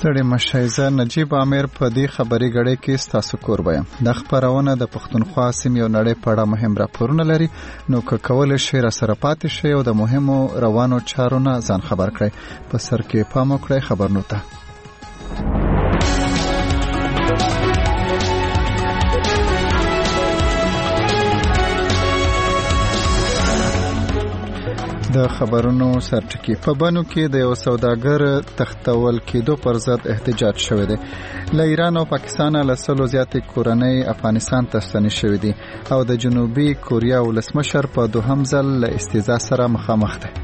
ستړي مشئ. زه نجیب عامر په دې خبري غړې کې ستاسو کوربه یم. د خبرونه د پښتونخوا سیمې او نړۍ په اړه مهم راپورونه لري، نو که کولای شئ راسره پاتې شئ او د مهمو روانو چارو نه ځان خبر کړئ. په سر کې پام وکړئ خبرونو ته. د خبرونو سرټکی. په بانو کې د یو سوداګر تختول کېدو پر ضد احتجاج شوی دی. له ایران او پاکستان له سلو زیاتې کورنۍ افغانستان ته ستنې شوې دي او د جنوبي کوریا ولسمشر په دوهم ځل له استیزا سره مخامخ دی.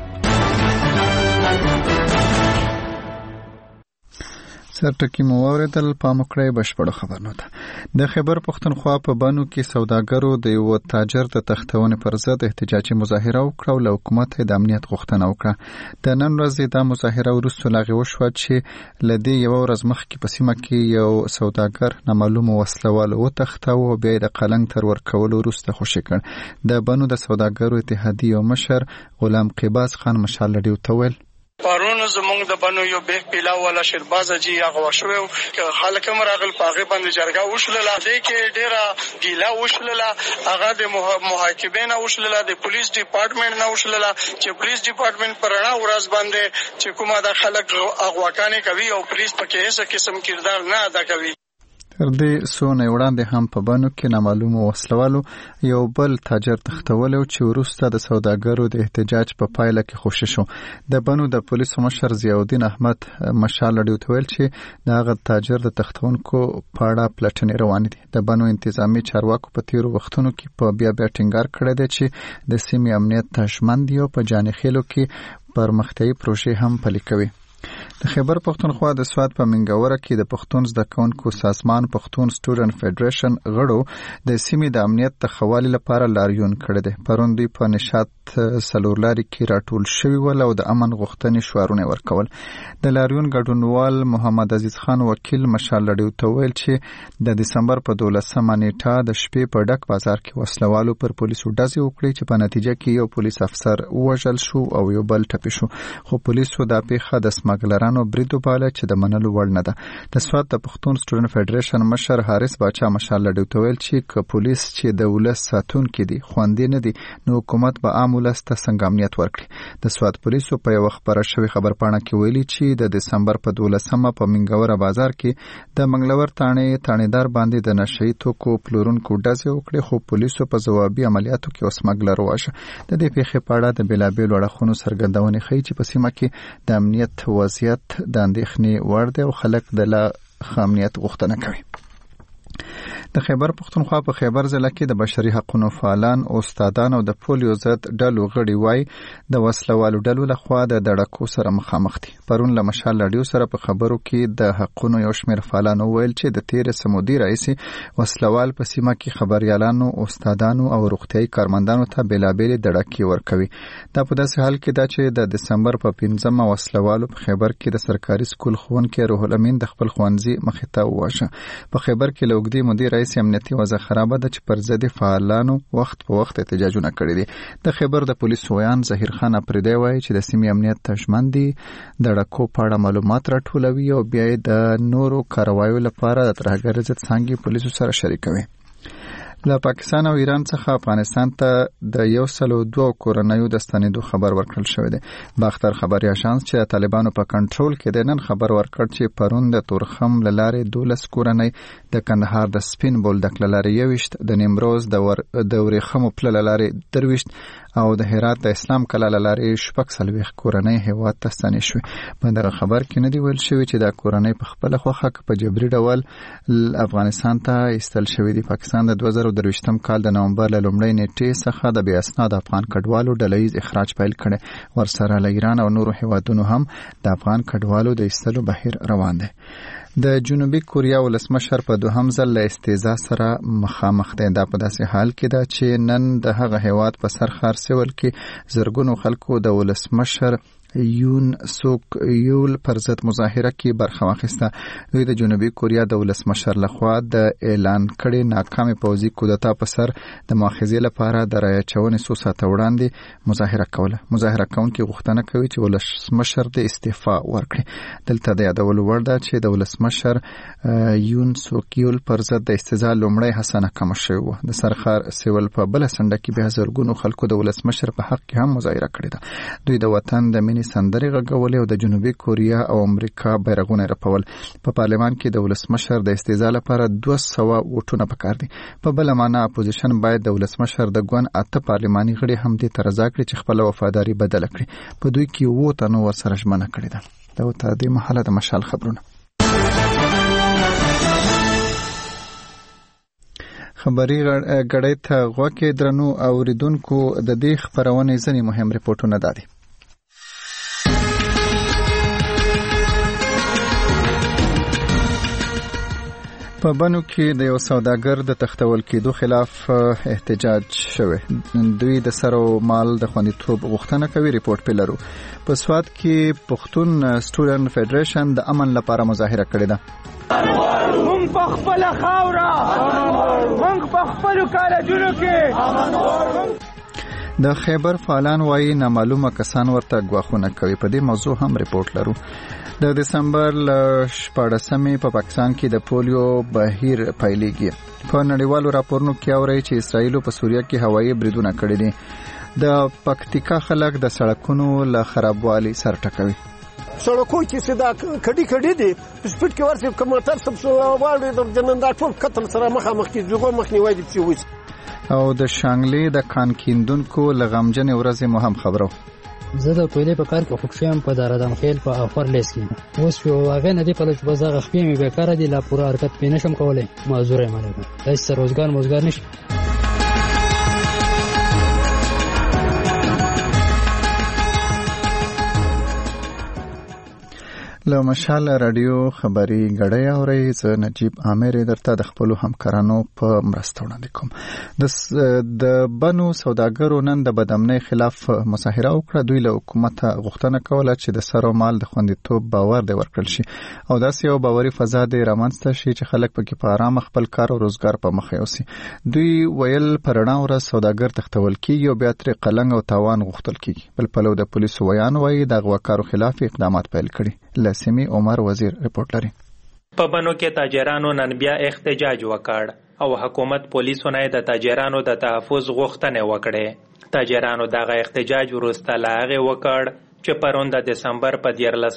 سرټکی مو اوریدل، پام وکړئ بشپړ خبرونه ته. د خیبر پښتونخوا په بانو کې سوداګرو د یو تاجر د تختونې پر ضد احتجاجي مظاهره وکړه او له حکومت د امنیت غوښتنه وکړه. د نن ورځې د مظاهره وروسته لاغي وشوه چې لدی یو ورځ مخکې په سیمه کې یو سوداګر نامعلوم وسلوال وتښتاو او بیا د قلنګ تر ورکولو وروسته خوشي کړ. د بانو د سوداګرو اتحادیې مشر غلام قباس خان مشال لډیو ته ویل: پرون زمونږ د بنو یو بیگ پیلا والا شیرباز جی هغه وشو خلک مراغل پاغه باندې جرګه وشلله، دې کې ډیره ګیلا وشلله، هغه د محاکمین وشلله، د پولیس ډپارټمنټ نه وشلله چې پولیس ډپارټمنټ پرانا ورځ باندې چې کومه د خلک اغواکانې کوي او پولیس پکې هیڅ قسم کردار نه ادا کوي. تر دې سونه وړاندې هم په بانو کې نامعلوم وسلوالو یو بل تاجر تختول او چې وروسته د سوداګرو د احتجاج په پایله کې خوشی شو. د بانو د پولیسو مشر ضیاءالدین احمد مشال لډیو ته ویل چې د هغه تاجر د تختونکو په اړه پلټنې روانې دي. د بانو انتظامی چارواکو په تیرو وختونو کې په بیا ټینګار کړی دی چې د سیمې امنیت ته ژمن دي او په جانخیلو کې پرمختیایي پروژې هم پلي کوي. د خیبر پښتونخوا د سواد په منګوره کې د پښتون زده کوونکو سازمان پښتون سټوډنټ فدریشن غړو د سیمې د امنیت د خوالي لپاره لاریون کړی دی. پرون دوی په نشاط سلورلاري کې راټول شوي ول او د امن غوښتنې شعارونه ورکول. د لاریون ګډونوال محمد عزیز خان وکیل مشال لډیو ته ویل چې د دسمبر په 12مه نیټه د شپې په ډک بازار کې وسلوالو پر پولیسو ډزې وکړې چې په نتیجه کې یو پولیس افسر وژل شو او یو بل ټپي شو، خو پولیسو دا پیښه د سمګلرانو بریدو باله چې د منلو وړ نه ده. د سواد د پښتون سټوډنټ فدریشن مشر حارث باچا مشال لډیو ته ویل چې که پولیس چې د ولس ساتونکي دي خوندې نه دي نو حکومت به عام ولس ته څنګه امنیت ورکړي. د سواد پولیسو په یو خبره شوی خبرپاڼه کې ویلي چې د دسمبر په 12مه په منګوره بازار کې د منګلور تانیدار باندې د نشئی توکو پلورونکو ډزې وکړې، خو پولیسو په ځوابي عملیاتو کې وسمګلر وواژه. د دې پیښې په اړه د بېلابېلو اړخونو څرګندونې ښیي چې په سیمه کې د امنیت وضعیت د اندېښنې وړ دی او خلک د لا ښه امنیت غوښتنه کوي. د خیبر پښتونخوا په خیبر ضلع کې د بشري حقوقو فعالان، استادان او د پولیو ضد ډلو غړي وای د وسلوالو ډلو لخوا د دړکو سره مخامخ دي. پرون له مشال لډیو سره په خبرو کې د حقوقو یو شمېر فعالانو ویل چې د تیر سمودي رئیس وسلوال په سیمه کې خبريالانو، استادانو او روغتيایي کارمندانو ته بېلابېلې دړکې ورکوي. دا په داسې حال کې ده چې د دسمبر په 5مه وسلوالو په خیبر کې د سرکاري سکول ښوونکی روح الامین د خپل ښوونځي مخې ته وواژه. په خیبر کې له اوږدې مودې رئیس امنیتي وضع خرابه ده چې پر ضد فعالانو وخت په وخت احتجاجونه کړي دي. د خیبر د پولیسو ویان ظهیر خان اپریدی وایي چې د سیمې امنیت ته ژمن دي، د ډکو په اړه معلومات راټولوي او بیا د نورو کاروایو لپاره د ترهګرۍ ضد څانګې پولیسو سره شریکوي. له پاکستان او ایران څخه افغانستان ته د 102 کورنیو د ستنېدو خبر ورکړل شوی دی. باختر خبري اژانس چې طالبانو په کنټرول کې دی نن خبر ورکړ چې پرون د تورخم لارې 12 کورنۍ، د کندهار د سپین بولدک لارې 21، د نیمروز د ورېخمو پل لارې 23 او د هرات د اسلام کلا لارې 46 کورنۍ هیواد ته ستنې شوې. په دغه خبر کې نه دی ویل شوی چې دا کورنۍ په خپل خوخه په جبري ډول افغانستان ته ایستل شوې دي. پاکستان د 2023م کال د نومبر له لومړۍ نیټې څخه د بې اسناد افغان کډوالو ډلهیز اخراج پیل کړي. ورسره له ایران او نورو هیوادونو هم د افغان کډوالو د ایستلو بهیر روان دی. د جنوبي کوریا ولسمشر په دوهم ځل له استیزا سره مخامخ دی. دا په داسې حال کې ده چې نن د هغه هیواد په سرخار سیول کې زرګونو خلکو د ولسمشر یون سوک یول پر ضد مظاهره کې برخه واخیسته. دوی د جنوبي کوریا د ولسمشر لخوا د اعلان کړي ناکامه پوځي کودتا په سر د مؤاخذې لپاره د رایه چونې څو ساعته وړاندې مظاهره کوله. مظاهره کوونکي غوښتنه کوي چې ولسمشر د استعفا ورکړي. دلته د یادولو وړ ده چې د ولسمشر یون سوک یول پر ضد د استزال لومړی حسنه کم شوی و. د سرخار سیول په بل سنډه کې به زرګونو خلکو د ولسمشر په حق کې هم مظاهره کړې ده. دوی د وطن د سندرې غږولې او د جنوبي کوریا او امریکا بیرغونه رپول. په پارلمان کې د ولسمشر د استیزا لپاره 200 ووټونه پکار دي. په بل معنا اپوزیشن باید د ولسمشر د ګوند 8 پارلماني غړي هم دې ته رضا کړي چې خپل وفاداری بدل کړي. په دوی کې 2 تنو ورسره ژمنه کړې ده. دا ته د محله د مشال خبرونه. خبري غړې ته غوکه درنو اوریدونکو د دې خبرونه ځنی مهم ریپورتونه دادي. په بنو کې د یو سوداګر د تختول کېدو خلاف احتجاج شوه. دوی د سرو مال د خوندیتوب غوښتنه کوي. ریپورت په لرو. په سواد کې پښتون سټوډنټ فدریشن د امن لپاره مظاهره کړې ده. مونږ په خپل خاوره مونږ په خپل کالجونو کې د خیبر فعالان وایي نامعلومه کسان ورته غواخونه کوي. په دې موضوع هم ریپورت لرو. د دسمبر 14مې په پاکستان کې د پولیو بهیر پیلېږي. په نړیوالو راپورونو کې اوري چې اسرائیل په سوریه کې هوایي بریدونه کړي دي. د پکتیکا خلک د سړکونو له خرابوالي سر ټکوي. سړکو کې سدا کډي دي سپیډ کې ورسې کومتر سب سو واړې د جنندا ټول قتل سره مخامخ کې جوګو مخنیوي دي چې او د شانګلې د کان کیندونکو لغمجن ورځې مهم خبرو. زه د ټولې په کار کې خوشم په دارادم خیل په اخر لیس کې اوس یو واغې نه دی په لږ بازار خپې مې بیکاره دي لا پوره حرکت پې نشم کولای. معذور یم علیکم. هیڅ روزګار نشي. له مشال رادیو خبري غړې اوري. زه نجيب عامر درته د خپل همکارانو په مرسته وړاندې کوم. د بنو سوداګرو نن د بدامنۍ خلاف مظاهره وکړه. دوی له حکومت غوښتنه کوله چې د سرو مال د خوندیتوب باور دی ورکړل شي او داسې یو باوري فضا دی رامنځته شي چې خلک پکې په آرام خپل کار او روزګار په مخ یوسي. دوی ویل پرڼا ورځ سوداګر تختول کیږي او بیا تر قلنګ او تاوان غوښتل کیږي. بل پلو د پولیسو ویان وایي د غواکارو خلاف اقدامات پیل کړي. لاسمی عمر وزیر ریپورت لري. په بنو کې تاجرانو نن بیا احتجاج وکړ او حکومت پولیسو نه د تاجرانو د تحفظ غوښتنه وکړه. تاجرانو دغه احتجاج وروسته لاغه وکړ چې پرون د دسمبر په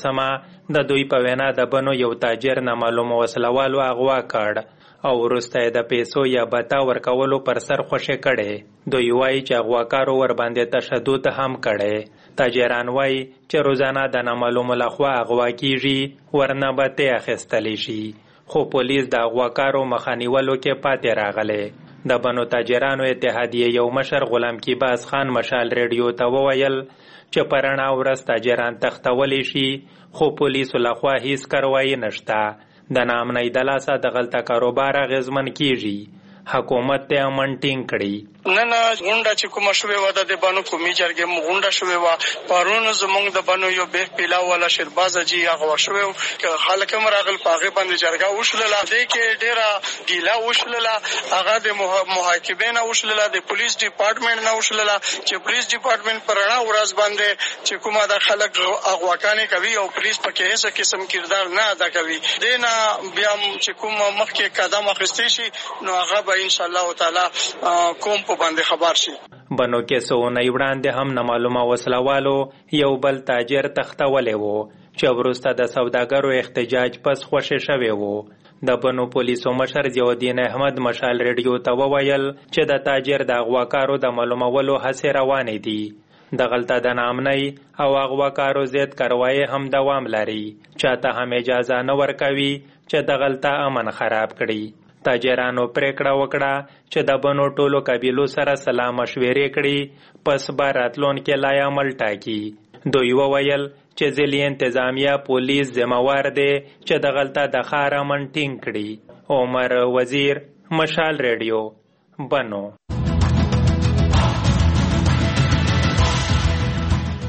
14مه د دوی په وینا د بنو یو تاجر نامعلوم وسلوالو اغوا کړ او وروسته د پیسو یا بتا ورکولو پر سر خوشی کړي. دوی وایي چې اغواکارو ور باندې تشدد هم کړي. تاجران وایي چې روزانه د نامعلومو لخوا اغوا کیږي ورنه به ته اخیستلی شي. خو پولیس د اغواکارو مخانیولو کې پاتې راغله. د بنو تاجرانو اتحادیه یو مشر غلام کیباز خان مشال ریډیو ته وویل چې پرڼا ورځ تاجران تختولی شي خو پولیسو لخوا هیڅ کاروایی نشته. د نامنۍ د لاسه د غلطه کاروبار اغیزمن کیږي. حکومت ته امن ټینګ کړي. نن غونډه چې کومه شوې و د بانو قومي جرګې غونډه شوې و. پرون زمونږ د بانو یو به پیلا ولا شرباز جی هغه شوې خلک مراغل پاغه باندې جرګه وشلله. دې کې ډیره ګیلا وشلله. هغه د محاکمین وشلله د پولیس ډپارټمنټ نه وشلله چې پولیس ډپارټمنټ پرانا ورځ باندې چې کومه د خلک اغواکانې کوي او پولیس پکې هیڅ قسم کردار نه ادا کوي. دینا بیا چې کوم مخکې قدم اخیستي شي نو هغه ان شاء الله تعالی کوم په باندې خبر شي. بنو کې سونه وړاندې هم نامعلومه وسلوالو یو بل تاجر تختولې وو چې وروسته د سوداګرو احتجاج پس خوشی شوی وو. د بنو پولیسو مشر ضیاءالدین احمد مشال ریډیو ته وویل چې د تاجر د اغواکارو د معلومولو هڅې روانې دي. د غلطه د نامنۍ او اغواکارو ضد کاروایی هم دوام لري. چاته هم اجازه نه ورکوي چې د غلطه امن خراب کړي. تاجرانو پریکړه وکړه چې د بنو ټولو قبیلو سره سلا مشورې کړي پس به راتلونکي لا عمل ټاکي. دوی وویل چې ځلې انتظامیه پولیس ذمہوار دی چې د غلطه د ښار امن ټینګ کړي. عمر وزیر مشال ریډیو بنو.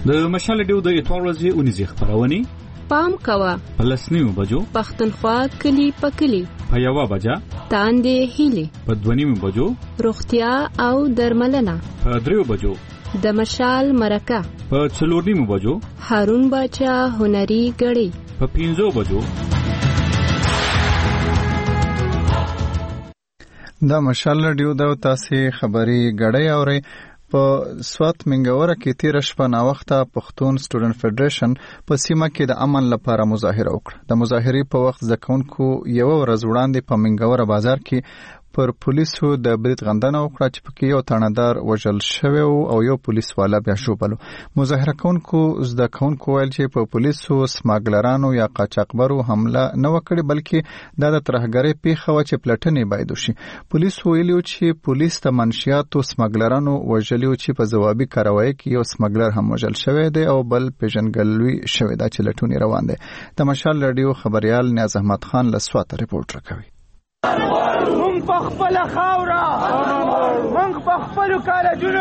د مشال رادیو د اتوار ورځې اونیزې خبرونه پام کوه په لسنیو بجو پښتونخوا کلی په کلی په یوه بجه تاندې هیلې په 2 بجو روغتیا او درملنه په 3 بجو د مشال مرکه په 4 بجو هارون باچا هنري غړي په 5 بجو دا مشال رادیو د تاسو خبري غړې اوري په سوات منګوره کې تیر شپه نا وخته پښتون سټوډنټ فدریشن په سیمه کې د امن لپاره مظاهره وکړه. د مظاهرې په وخت ځکونکو یو ورځ وړاندې په منګوره بازار کې پر پولیسو د برید غندنه وکړه چې پکې یو تاندار وژل شوی او یو پولیس والا بیا شوبلو. مظاهره کوونکو زده کوونکو ویل چې په پولیسو سماګلرانو یا قاچاقبرو حمله نه وکړي بلکې د ترهګرۍ پیښه و چې پلټنې باید وشي. پولیس ویلي چې پولیس د منشیاتو سماګلرانو وژلي چې په ځوابي کاروایی کې یو سماګلر هم وژل شوی دی او بل پیژنګلوي شوی دا چې لټونی روان دی. د مشال رادیو خبريال نیاز احمد خان له سوات ریپورت راکوي. مونږ په خپل خاورا مونږ په خپل کالجونو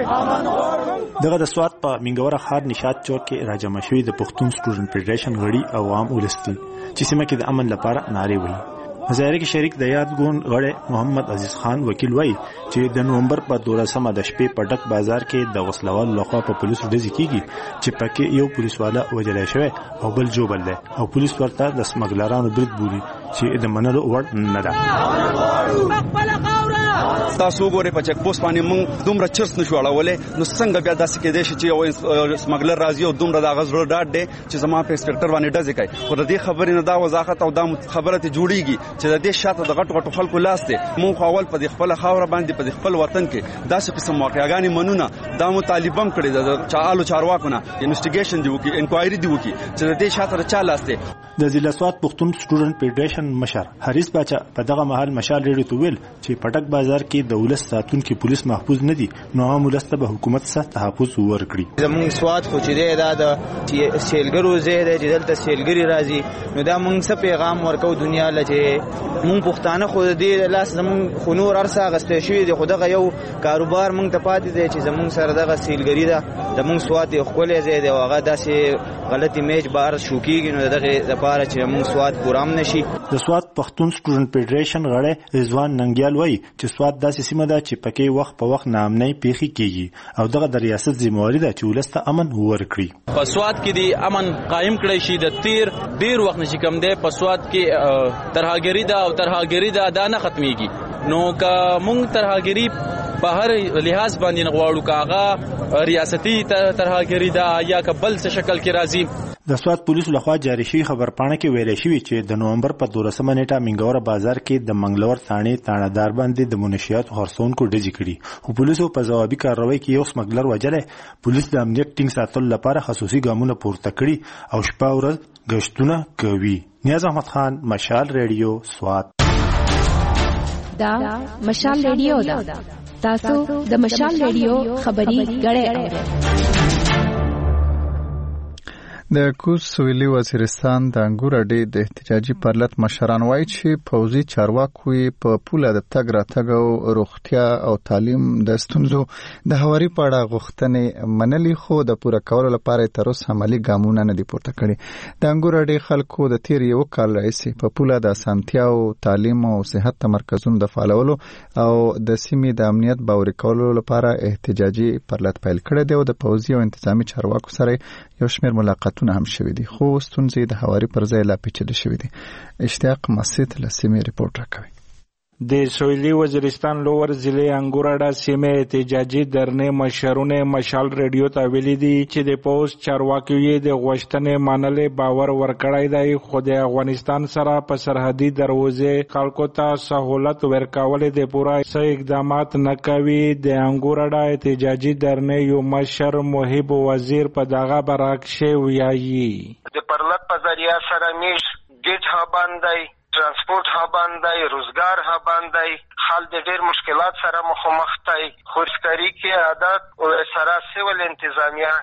کې دغه د سوات په منګوره ښار نشاط چوک کې راجمع شوي د پښتون سټوډنټ فدریشن غړي او عام ولس دي چې سیمه کې د امن لپاره نارې وهي. مظاهره کې شریک د یاد ګوند غړی محمد عزیز خان وکیل وایي چې د نومبر په 12 د شپې په ډک بازار کې د غسلوال لخوا په پولیسو ډزې کیږي چې پکې یو پولیس والا وژل شوی او بل جوبل دی او پولیس ورته د سمګلرانو برید بولي چې د منلو وړ نه ده. تاسو وګورئ په چک پوسټ باندې موږ دومره چرس نشو اړولې نو څنګه بیا داسې کېدای شي چې یو سمګلر راځي او دومره د غزړو ډاټ دی چې زما په انسپکټر باندې ډزې کوي. خو د دې خبرې نه دا وضاحت او دا خبره ته جوړیږي چې د دې شاته د غټو خلکو لاس دی. موږ اول په خپل خاور باندې په خپل وطن کې داسې قسم واقعیاګانې منونه دا مو طالبان کړی د چالو چارواکونه انویسټیګیشن دی وکي انکوایري دی وکي چې د دې شاته چا لاس دی. د ضلع سوات پښتون سټوډنټ فدریشن مشر حریص باچا په دغه مهال مشال ریډیو ته ویل چې پټک بازار کې د ولس ساتونکو پولیس محفوظ نه دي نو عام ولس ته به حکومت سره تحفظ ورکړي. زموږ سوات خو چې دا د سیلګرو زه د دلته سیلګری راځي نو دا موږ څه پیغام ورکو دنیا لته موږ پښتانه خو دې لاس زموږ خنور ارسه غستې شوی دی خو دغه یو کاروبار موږ ته پاتې دی چې زموږ سره دغه سیلګری ده د موږ سوات یو خپل ځای دی هغه داسې غلطی میچ بار شو کیږي نو دغه لپاره چې موږ سوات پورام نشي. د سوات پښتون سټوډنټ فدریشن غړی رضوان ننګیال وایي چې سوات داسې سیمه ده چې پکې وخت په وخت نامنۍ پیښې کیږي او دغه د ریاست ذمہواری ده چې ولست امن ورکړي. په سوات کې د امن قائم کړی شي د تیر ډیر وخت نشي کم دی. په سوات کې ترهګری ده او ترهګری ده نه ختميږي نو که موږ ترهګری په هر لحاظ باندې غواړو کاغه ریاستي ترهګری ده یا کبل څه شکل کې راځي. د سوات پولیسو لخوا جاری شوی خبرپاڼه کې ویل شوی چې د نومبر په 12 نیټه منګوره بازار کې د منګلور ثاني تاندار باندې د منشیات خرڅونکو ډزې کړي او پولیسو په ځوابي کاروایی کې یو سمګلر وژلې. پولیس د امنیت ټینګ ساتلو لپاره خصوصي ګامونه پورته کړي او شپه ورځ گشتونه کوي. نیاز احمد خان مشال رادیو سوات. دا مشال رادیو ده. تاسو د مشال رادیو خبري غړې اورئ. د کوز سویلي وزیرستان د انګور اډې د احتجاجي پرلط مشران وایي چې پوځي چارواکو په پوله د تګ راتګ او روغتیا او تعلیم د ستونزو د هواري په اړه غوښتنې منلي خو د پوره کولو لپاره تر اوسه عملي ګامونه نه دي پورته کړي. د انګور اډې خلکو د تیر یو کال راهیسې په پوله د اسانتیاو تعلیم او صحت مرکزونو د فعالولو او د سیمې د امنیت باوري کولو لپاره احتجاجي پرلط پیل کړی دی او د پوځي او انتظامی چارواکو سره یو شمېر ملاقاتونه هم شوي دي خو ستونزې د هواري پر ځای لا پیچلې شوي دي. اشتیاق مسعود له سیمې ریپورت راکوي. د سویلي وزیرستان لوور ضلع انګوراډا سیمه احتجاجي درنې مشرونه مشال رادیو ته ویلي دي چې د پوز چارواکو یې د غوښتنې منلې باور ورکړای دی خو د افغانستان سره په سرحدي دروازې خلکو ته سہولت ورکول د پوره اقدامات نه کوي. د انګوراډا احتجاجي درنې یو مشر محب وزیر په دغه برعکس ویایي د پرلط په ذریعہ سره میش ګټ ها باندې ترانسپورت ها باندې روزګار ها باندې حال د ډېر مشکلات سره مخامخ دی. خورسکري کې عادت او سره سیول انتظامیه مشت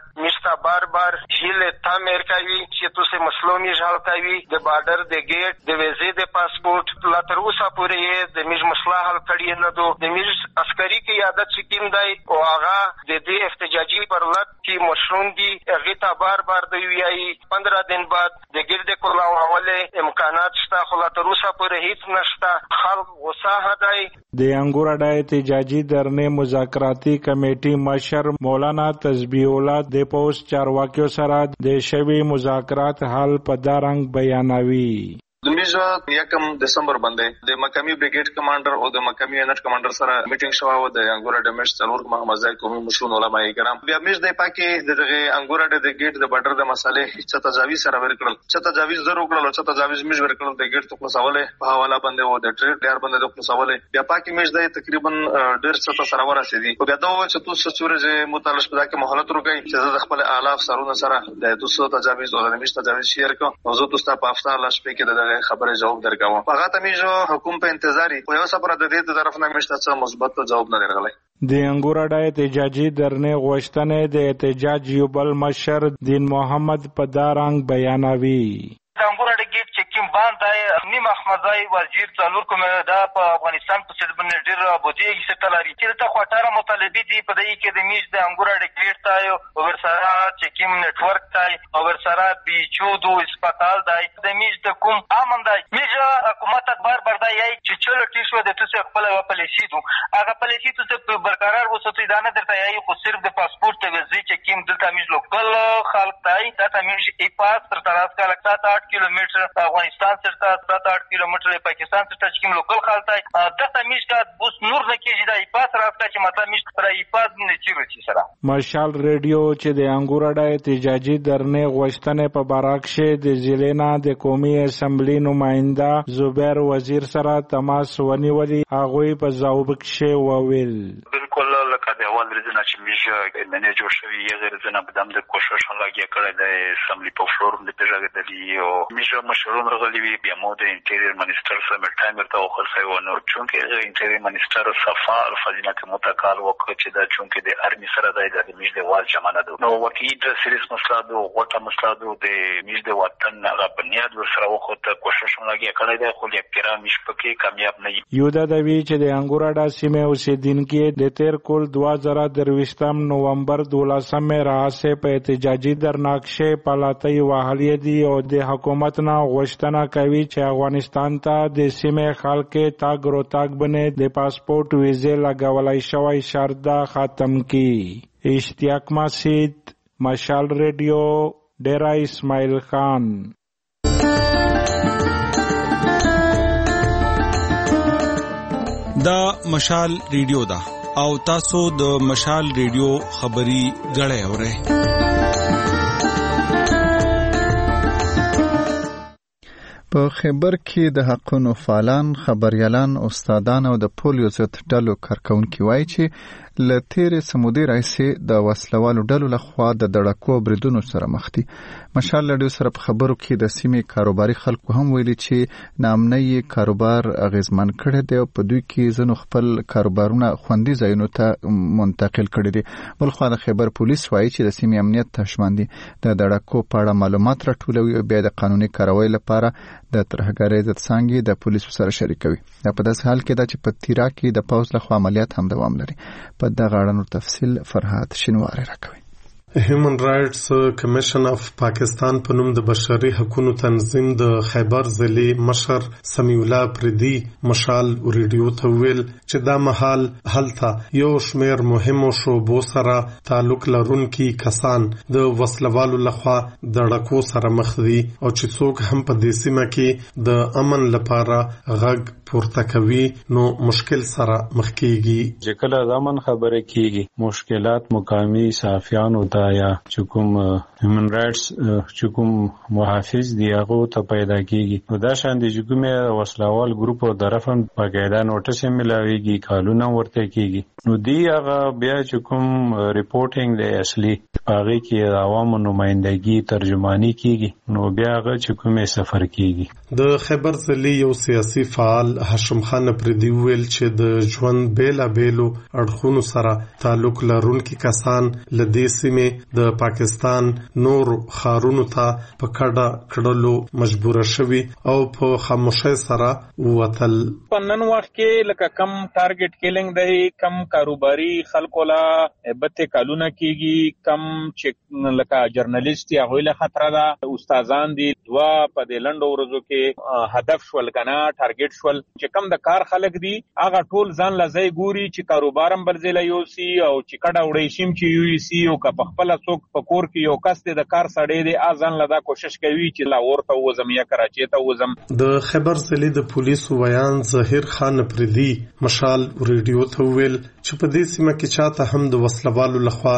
تا بار بار هیله تعمیر کوي چې تاسو مسلومی ژال کوي د بارډر د گیټ د ویزې د پاسپورت لا تر اوسه پورې د میج مسله حل کړی نه دو د میج عسکري کې عادت سکیم دی او هغه د دې احتجاجي پرلط کې مشروم دي هغه تا بار بار د ویای 15 دن بعد د ګرد کولاو حواله امکانات شته خو لا تر اوسه پورې هیڅ نشته خلک غوسه هداي د انګور اډا احتجاجي درنه مذاکراتی کمیټي مشر مولانا تسبیح الله د پوسټ چارواکیو سره د شوی مذاکرات حل په دارنګ بیانوي. د میژه 1 دسمبر باندې د مقامی بریګیډ کمانډر او د مقامی یونټ کمانډر سره میټینګ شوه د انګور اډا مش څلور محمد زاید قومي مشرون علماء کرام بیا میژ د پاکي د انګور اډا د گیټ د بارډر د مسالې چې تجاویز سره ورکړل چې تجاویز زرو کړل چې تجاویز میژ ورکړل د گیټ ته خلاصوله په حواله باندې او د ټریډ ډیر باندې د خلاصوله بیا پاکي میژ د تقریبا ډیر څه سره ورسېدي او بیا دا چې تاسو سورې متعلق په دغه مهالت ورګي چې د خپل اعلاف سرونه سره د تاسو تجاویز او د میژ تجاویز شیر کو او زه تاسو په افطار لاس په کې د خبره جواب درکوم هغه ته میجو حکومت په انتظاری په یو صبر د دې طرف نه مشته څه مثبت جواب نه درغلی. د انګور اډا احتجاجي درنه غوښتنه د احتجاج یو بل مشر دین محمد په دارنګ بیانوي. د انګور اډا گیټ چې کوم باندې نیم احمدزای وزیر څلور کوم دا په افغانستان په سر باندې ډیر بودیږي څه لري چې ته خاطر مطالبه دي په دې کې د میج د انګور اډا گیټ ته او ورسره چې کوم نت ورک ته او ورسره بیچودو هسپتال دی د میج د کوم امن دی میج حکومت بار بار دی چې چلو ټی شو د تاسو خپل پالیسی دو هغه پالیسی ته برقرار وساتئ دا نه درته یی خو صرف د پاسپورت ته وزي چې کوم دلته میج لوکل خلک دی دا میج ای پاس تر تراس کا لګتا 8 کیلومتر افغانستان سره 7-8 کیلومتر پاکستان سره چې کوم لوکل خلک دی دا میج کا بوس نور نه کیږي دا ای پاس راځي چې مطلب میج تر ای پاس نه چیرې سره مارشال ریډیو چې د انګور اډا احتجاجي درنه غوښتنه په باراکشه د ضلع د قومي اسمبلی نماینده زبیر وزیر سره تماس ونیولي هغه په ځواب کې وویل بالکل لکه د اول ورځې چې میج منه جوړ شوی یې غیر ځنه په دم د کوشش لګیا کړی د اسمبلی په فلور د پیژګه د یو میج مشرون رغلی وی بیا مو د انټیریر منیسټر سره ټایم ورته وخت سوي نو چونکه انټیریر منیسټر صفار فضیلت متقال وکړ چې دا چونکه د ارمی سره د میج د وال جمانه دو نو وکی د سریس مسله دو غوټه مسله دو د میج د وطن هغه بنیاد ورسره وخت کوشش لګیا کړی دی خو یې پیرا میش پکې کامیاب نه یو دا وی چې د انګور اډا سیمه اوسیدونکو د تیر کول 2023 نومبر 12 راځه په احتجاجي درناکشه پالاتي واهلي دي او د حکومت نه غوښتنه کوي چې افغانستان ته د سیمه خلک تاګ روتاګ بنه د پاسپورت ویزه لګولای شوی شرط ختم کی. اشتیاق مسجد مشال ریډیو ډیرا اسماعیل خان. دا مشال ریډیو دا او تاسو د مشال ریډیو خبري غړې اورئ. په خبر کې د حقونو فعالان خبريالان استادان او د پولیو ضد ډلو کارکونکي وایي چې له تیرې سمودي راځي د وسلوالو ډلو لخوا د دړکو بریدونو سره مخ دي. مشال لډیو سره په خبرو کې د سیمې کاروباري خلکو هم ویلي چې نامنۍ کاروبار اغیزمن کړي دي او په دوی کې ځنو خپل کاروبارونه خوندي ځایونو ته منتقل کړي دي. بل خو د خبر پولیس وایي چې د سیمې امنیت تشمن دي د دړکو په اړه معلومات راټولوي او بیا د قانوني کاروایی لپاره د ترهګرۍ ضد څانګې د پولیسو سره شریکوي. دا په داسې حال کې ده چې په تیرا کې د پوځ لخوا عملیات هم دوام لري. په دغه اړه تفصیل فرهاد شینواری راکوي. هیومن رائټس کمیشن اف پاکستان په نوم د بشري حقوقو تنظیم د خیبر ضلع مشر سمیع الله پردي مشال ریډیو ته ویل چې دا مهال هلته یو شمیر مهمو شوبو سره تعلق لرونکي کسان د وسلوالو لخوا د ډکو سره مخ دي او چې څوک هم په دې سیمه کې د امن لپاره غږ پورته کوي نو مشکل سره مخ کیږي. چې کله د امن خبره کیږي مشکلات مقامی صحافیانو ته یا چې کوم هیومن رائټس چې کوم محافظ دی هغه ته پیدا کیږي نو دا شان دي چې کومه وسلوال ګروپ او طرفن په قاعده نوټس ملاويږي کالونه ورته کیږي نو دی هغه بیا چې کوم ریپورټینګ دی اصلي هغه کې عوامو نمائندګي ترجمانی کیږي نو بیا هغه چې کومه سفر کیږي د خیبر ضلع یو سیاسي فعال هاشم خان پردي ویل چې د ژوند بیلابیلو اړخونو سره تعلق لرونکي کسان له دې سیمې د پاکستان نور ښارونو ته په کډه کړلو مجبور شوي او په خاموشۍ سره ووتل. په نن وخت کې لکه کم ټارګټ کیلینګ دی، کم کاروباري خلکو لا بته کالونه کیږي، کم چې لکه جرنالیست یا غویله خطر ده، استادان دي دوا په دې لنډو ورځو کې هدف شول کنه ټارګټ شول چې کم د کار خلک دي هغه ټول ځان لځي ګوري چې کاروبارم بلځله یو سی او چې کډه وړي شیم چې یو سی او که په خپل څوک په کور کې یو کس د کار سړی دی ازان لدا کوشش کوي چې لا ورته وزم یا کراچي ته وزم. د خیبر ضلع د پولیسو ویان ظاهر خان پردي مشال ریډیو ته ویل چې په دې سیمه کې چاته هم د وسلوالو لخوا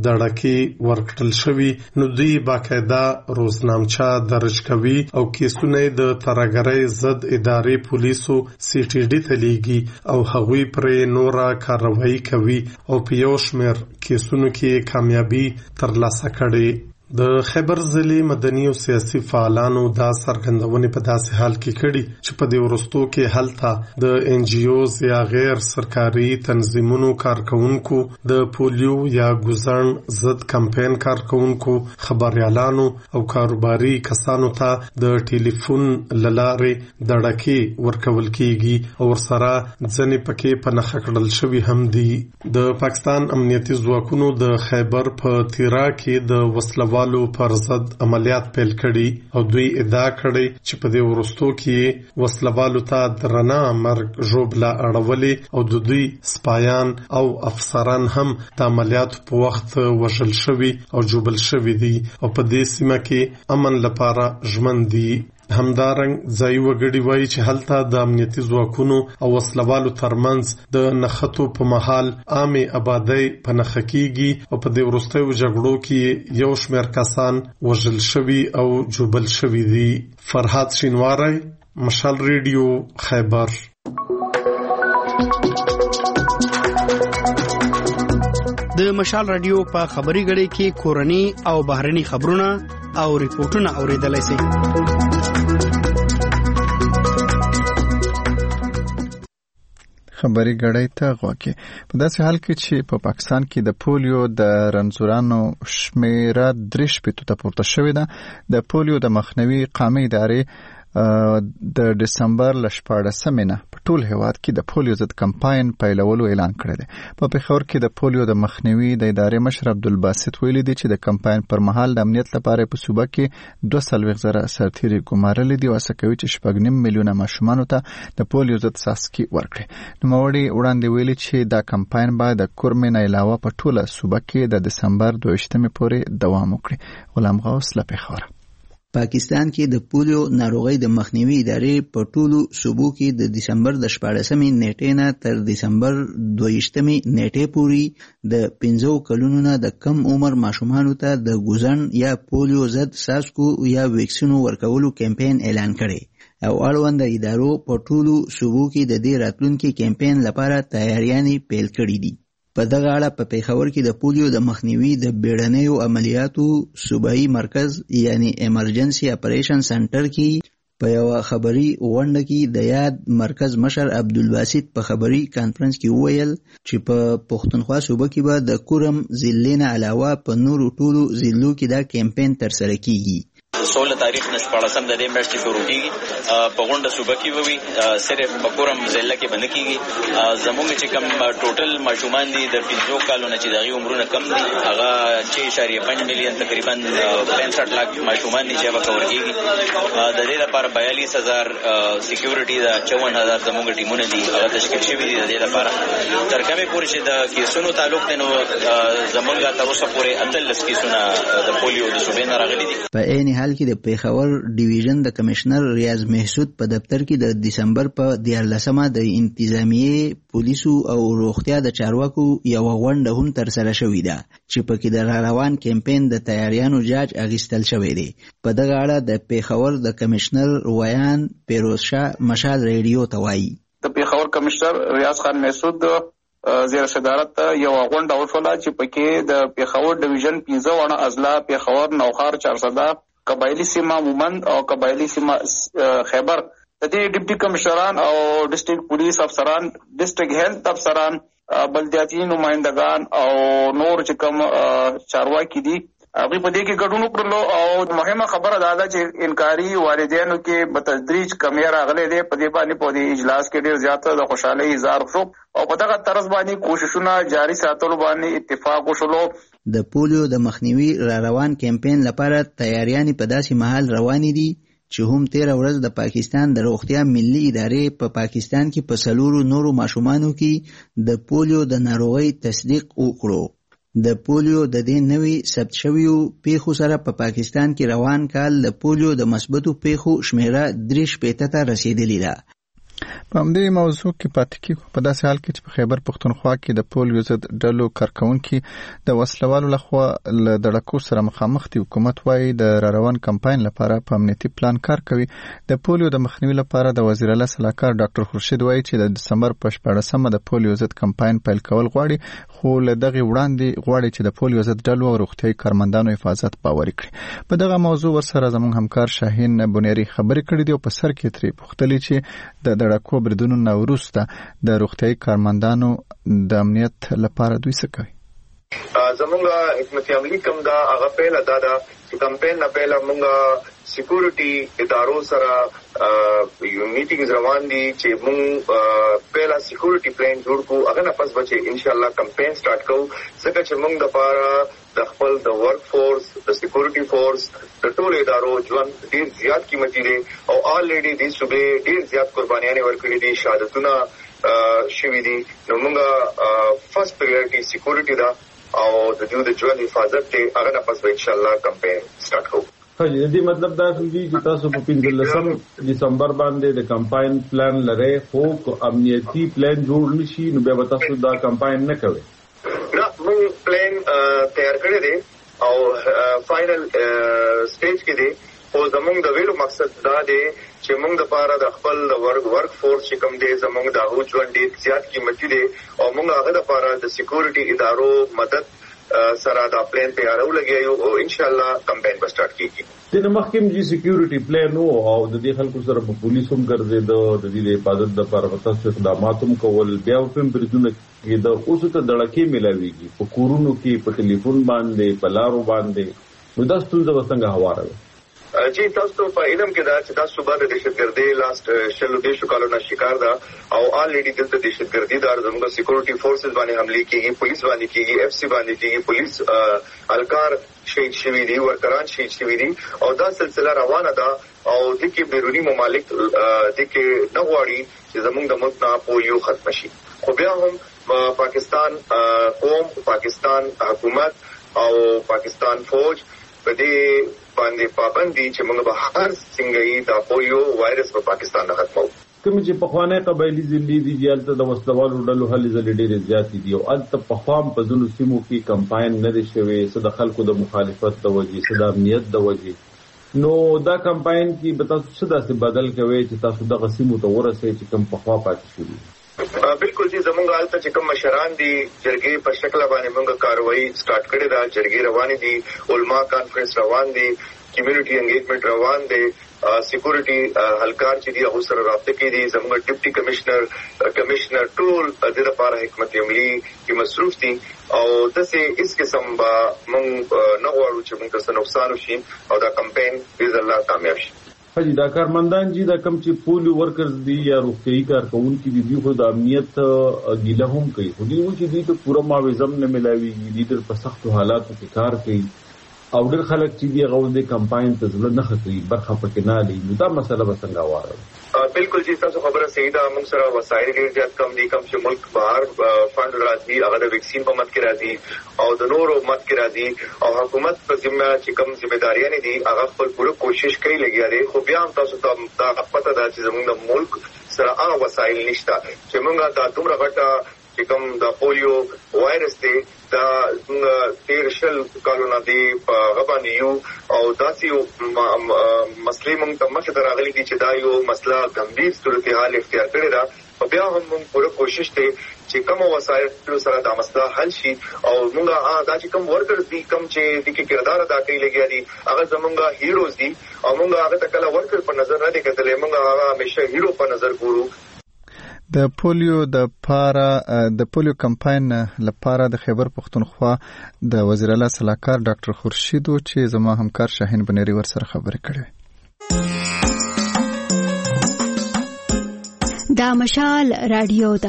دړکې ورکړل شوی نو دوی باقاعده روزنامچه درج کوي او کیسونه د ترګرۍ ضد ادارې پولیسو سی ټي ډي ته لیږي او هغوی پرې نوره کاروایی کوي او په یو شمېر کیسونو کې کامیابي ترلاسه کړي. د خیبر ضلع مدني او سیاسي فعالانو دا څرګندونې په داسې حال کې کړي چې په دې وروستو کې هلته د ان جی اوز یا غیر سرکاري تنظیمونو کارکونکو، د پولیو یا ګوزن ضد کمپاین کارکونکو، خبريالانو او کاروباري کسانو ته د ټلیفون لارې دړکې ورکول کیږي او ورسره ځنې پکې په نښه کړل شوي هم دي. د پاکستان امنیتي ځواکونو د خیبر په تیرا کې د وسلوالو پر ضد عملیات پیل کړي او دوی ادعا کړي چې په دې وروستو کې وسلوالو ته درنه مرګ ژوبله اړولې او د دوی سپایان او افسران هم د عملیات په وخت وژل شوي او جوبل شوي دي او په دې سیمه کې امن لپاره ژمن دي. همدارنګ ځای وګړي وایي چې هلته د امنیتي ځواکونو او وسلوالو ترمنځ د نښتو په مهال عامې آبادۍ په نښه کیږي او په دې وروستیو جګړو کې یو شمېر کسان وژل شوي او جوبل شوي دي. فرهاد شینواری، مشال ریډیو، خیبر. د مشال رادیو په خبري غړي کې کورني او بهرني خبرونه او ریپورتونه اوریدلای شئ. خبري غړی ته غواکي په داسې حال کې چې په پاکستان کې د پولیو د رنځورانو شمیره 3 ته پورته شوې ده. د پولیو د مخنیوي قامې ادارې د دسمبر ل 14 نه په ټول هیواد کې د پولیو ضد کمپاین پیلولو اعلان کړی دی. په پېښور کې د پولیو د مخنیوي د ادارې مشر عبدالباسط ویلي دی چې د کمپاین پر مهال د امنیت لپاره په صوبه کې 240,000 سرتیري ګمارلي دي او هڅه کوي چې 6.5 میلیونه ماشومانو ته د پولیو ضد څاڅکي ورکړي. نوموړي وړاندې ویلي چې دا کمپاین باید د کورمې نه علاوه په ټوله صوبه کې د دسمبر 22 پورې دوام وکړي. غلام غوث له پېښوره. پاکستان کې د پولیو ناروغۍ د مخنیوي ادارې په ټولو صوبو کې د دسمبر د 14 نیټې نه تر دسمبر 22 نیټې پورې د 15 کلونو نه د کم عمر ماشومانو ته د ګوزن یا پولیو ضد څاڅکو یا ویکسینو ورکولو کمپاین اعلان کړي او اړوند ادارو په ټولو صوبو کې د دې راتلونکي کمپاین لپاره تیاریانې پیل کړي دي. په دغه اړه په پېښور کې د پولیو د مخنیوي د بیړنیو عملیاتو صوبایي مرکز یعنی ایمرجنسي اپریشن سنټر کې په یو خبري غونډه کې د یاد مرکز مشر عبدالباسط په خبري کانفرنس کې وویل چې په پښتونخوا صوبه کې به د کورم ضلع نه علاوه په نورو ټولو ضلعو کې دا کمپاین ترسره کیږي. 16 تاریخ نه 14 د دې میاشتې شروع کیږي. په غونډه صوبه کې وي صرف په کورم ضلع کې باندې کیږي. زموږ چې کوم ټوټل ماشومان دي د 15 کالو نه چې دغه عمرونه کم دي هغه 6.5 میلیون تقریبا 65 لک ماشومان دي چې به کور کیږي. د دې لپاره 42000 سکیورټي دا 54000 زموږ ټیمونه دي هغه تشکیل شوي دي. د دې لپاره تر کومه پورې چې د کیسونو تعلق دی نو زموږ تر اوسه پورې اتل کیسونه د پولیو د صوبې نه راغلي دي. په عین حال کې د پېښور ډیویژن د کمشنر ریاض محسود په دفتر کې د دسمبر په 14مه د انتظامیه پولیسو او روغتیا د چارواکو یو غونډه هم ترسره شوې ده چې پکې د روان کمپاین د تیاریانو جاج اخیستل شوی دی. په دغه اړه د پېښور د کمشنر ویان پیروز شاه مشال ریډیو ته وایي. د پېښور کمشنر ریاض خان محسود زیر صدارت یو غونډه وشوله چې پکې د پېښور ډیویژن 15 اضلاع پېښور، نوخار، چارسده قبایلی سیمه مومند او قبایلی سیمه خیبر د دې ډیپټي کمشنران او ډیسټریکټ پولیس افسران ډیسټریکټ هیلث افسران بلدیاتي نمائندگان او نور چې کوم چارواکي دي هغه په دې کې ګډون وکړلو او مهمه خبره ده چې انکاري والدینو کې بتدریج کمی راغلي دي په دې باندې په دې اجلاس کې ډیر زیاته د خوشحالي اظهار شو او په دغه طرز باندې کوششونه جاري ساتلو باندې اتفاق وشولو. د پولیو د مخنیوي را روان کمپاین لپاره تیاریانې په داسې مهال روانې دي چې هم 13 ورځ د پاکستان د روغتیا ملي ادارې په پاکستان کې په 4 نورو ماشومانو کې د پولیو د ناروغۍ تصدیق وکړو. د پولیو د دې نوي ثبت شویو پیښو سره په پاکستان کې روان کال د پولیو د مثبتو پیښو شمیره 3 ته رسیدلې ده. په همدې موضوع کې پاتې کیږو په داسې حال کې چې په خیبر پښتونخوا کې د پولیو ضد ډلو کارکونکي د وسلوالو لخوا له دړکو سره مخامخ دي. حکومت وايي د راروان کمپاین لپاره په امنیتي پلان کار کوي. د پولیو د مخنیوي لپاره د وزیر اعلی سلاکار ډاکټر خورشید وايي چې د دسمبر په 14مه د پولیو ضد کمپاین پیل کول غواړي، خو له دغه وړاندې غواړي چې د پولیو ضد ډلو او روغتیايي کارمندانو حفاظت باوري کړي. په دغه موضوع ورسره زموږ همکار شاهین بنيري خبرې کړې دي او په سر کې ترې پوښتلې چې د دړکو بریدونو نه وروسته د روغتیايي کارمندانو د امنیت لپاره دوی څه کوي. زمونږ حکمت عملی کوم دا هغه پیل ادا ده چې کمپاین نه پیل مونږ سکیورټي ادارو سره یو میټینګز روان دي چې مونږ پیلا سکیورټي پلان جوړ کو هغه نه پس بچي ان شاء الله کمپاین سٹارټ کوو ځکه چې مونږ د پاره د خپل د ورک فورس د سکیورټي فورس د ټول ادارو ژوند ډیر زیات قیمتي دي او آلریډي د صوبې ډیر زیات قربانیاں ورکړي دي، شهادتونه شوي دي. نو مونږ فرست پریورټي سکیورټي دا او د دې د ژوند حفاظت ته هغه نه پس ان شاء الله کمپاین سٹارټ کوو. دې مطلب دا دی چې تاسو په 15 دسمبر باندې د کمپاین پلان لرئ، خو امنیتي پلان جوړ نشي نو بیا تاسو دا کمپاین نه کوئ. نه، موږ پلان تیار کړی دی او فائنل سټیج کې دی. خو زموږ د ویلو مقصد دا دی چې موږ د پاره د خپل ورک فورس چې کوم دی زموږ د هغو ژوند ډېر زیات قیمتي دی او موږ هغه د پاره د سکیورټي ادارو مدد سره دا پلان تیارو لګیو او ان شاء الله کمپاین به سٹارټ کیږي. د مخکیم جی سکیورټي پلان او د دې خلکو سره په پولیسوم ګرځېدو، د دې حفاظت لپاره تاسو اقدامات هم کول، بیا هم بریدونه کېده. اوس ته دړکې ملاويږي په کورونو کې، په ټلیفون باندې، په لارو باندې. نو دا ستونزه څنګه هواره ده؟ جی تاسو په علم کې دا چې تاسو باندې دهشتګردي لاست شلو دیشو کالونو شکار ده او آلریډي دلته دهشتګردي دار زموږ سکیورټي فورسز باندې حمله کیږي، پولیس باندې کیږي، اف سی باندې کیږي، پولیس الکار شهید شوي دي، ورکران شهید شوي دي او دا سلسله روانه ده او د کې بیرونی ممالک د کې نه غواړي چې زموږ د ملک نه پولیو ختم شي. خو بیا هم پاکستان قوم، پاکستان حکومت او پاکستان فوج په دې باندې پابندي چې موږ به هر څنګه دا پولیو وایرس په پاکستان نه ختمو. کوم چې په خوانه قبایلی ځلې دي جالته د وسلوالو ډلو هلي ځلې ډېرې زیاتې دي او الته په خوام په ځینو سیمو کې کمپاین نه دی شوی، څه د خلکو د مخالفت د وجې، څه د امنیت د وجې. نو دا کمپاین کې به تاسو څه داسې بدل کوئ چې تاسو دغه سیمو ته ورسئ چې کوم په خوا پاتې شوي؟ بالکل جی زمونږ حالت چې کوم مشران دي جرګې په شکل باندې موږ کاروایی سٹارټ کړې ده. جرګې روانې دي، علما کانفرنس روان دي، کمیونټي انګیجمنٹ روان دي، سکیورټي هلکار چې دي هغه سره رابطه کې دي. زموږ ډیپټي کمشنر ټول د لپاره حکمت عملی کې مصروف دي او داسې هیڅ قسم به موږ نه غواړو چې موږ څه نقصان وشي او دا کمپاین باذن الله کامیاب شي. حاجی دا کارمندان چې دا کم چې پولیو ورکرز دي یا روغتیايي کارکونکي دي، دوی خو د امنیت ګیله هم کوي، خو دوی چې دوی ته پوره معاوضه نه ملاویږي، دوی ډېر په سختو حالاتو کې کار کوي او ډېر خلک چې دي هغه د کمپاین ته زړه نه ښه کوي، برخه پکې نه لي. نو دا مسله به څنګه هواره؟ بالکل جی تاسو خبره صحیح ده. موږ سره وسایل ډېر زیات کم دي، کم چې ملک بهر فند راځي هغه د ویکسین په مت کې راځي او د نورو مت کې راځي او حکومت په ذمہ چې کم ځمېداریاں دي هغه خپل پوره کوشش کوي لګیا دي. خو بیا هم تاسو ته دا پته ده چې زموږ د ملک سره هغه وسایل نشته چې موږ دا دومره غټه چې کوم د پولیو وایرس دی دا 13 کالونه دی په غبانې یو او داسې مسلې موږ ته مخې ته راغلي دي چې دا یو مسله ګمبیر صورتحال اختیار کړې ده. خو بیا هم موږ پوره کوشش دی چې کوم وسایل سره دا مسله حل شي او موږ دا چې کوم ورکرز دي کوم چې د کې کردار ادا کوي لګیا دي هغه زمونږ هیروز دي او موږ هغه ته کله ورکر په نظر نه دي کتلې موږ هغه همیشه هیرو په نظر ګورو. د پولیو کمپاین لپاره د خیبر پختونخوا د وزیر اعلی صلاحکار ډاکټر خورشید چې زما همکار شاهین بنيري ورسره خبرې کړې. دا مشال رادیو دا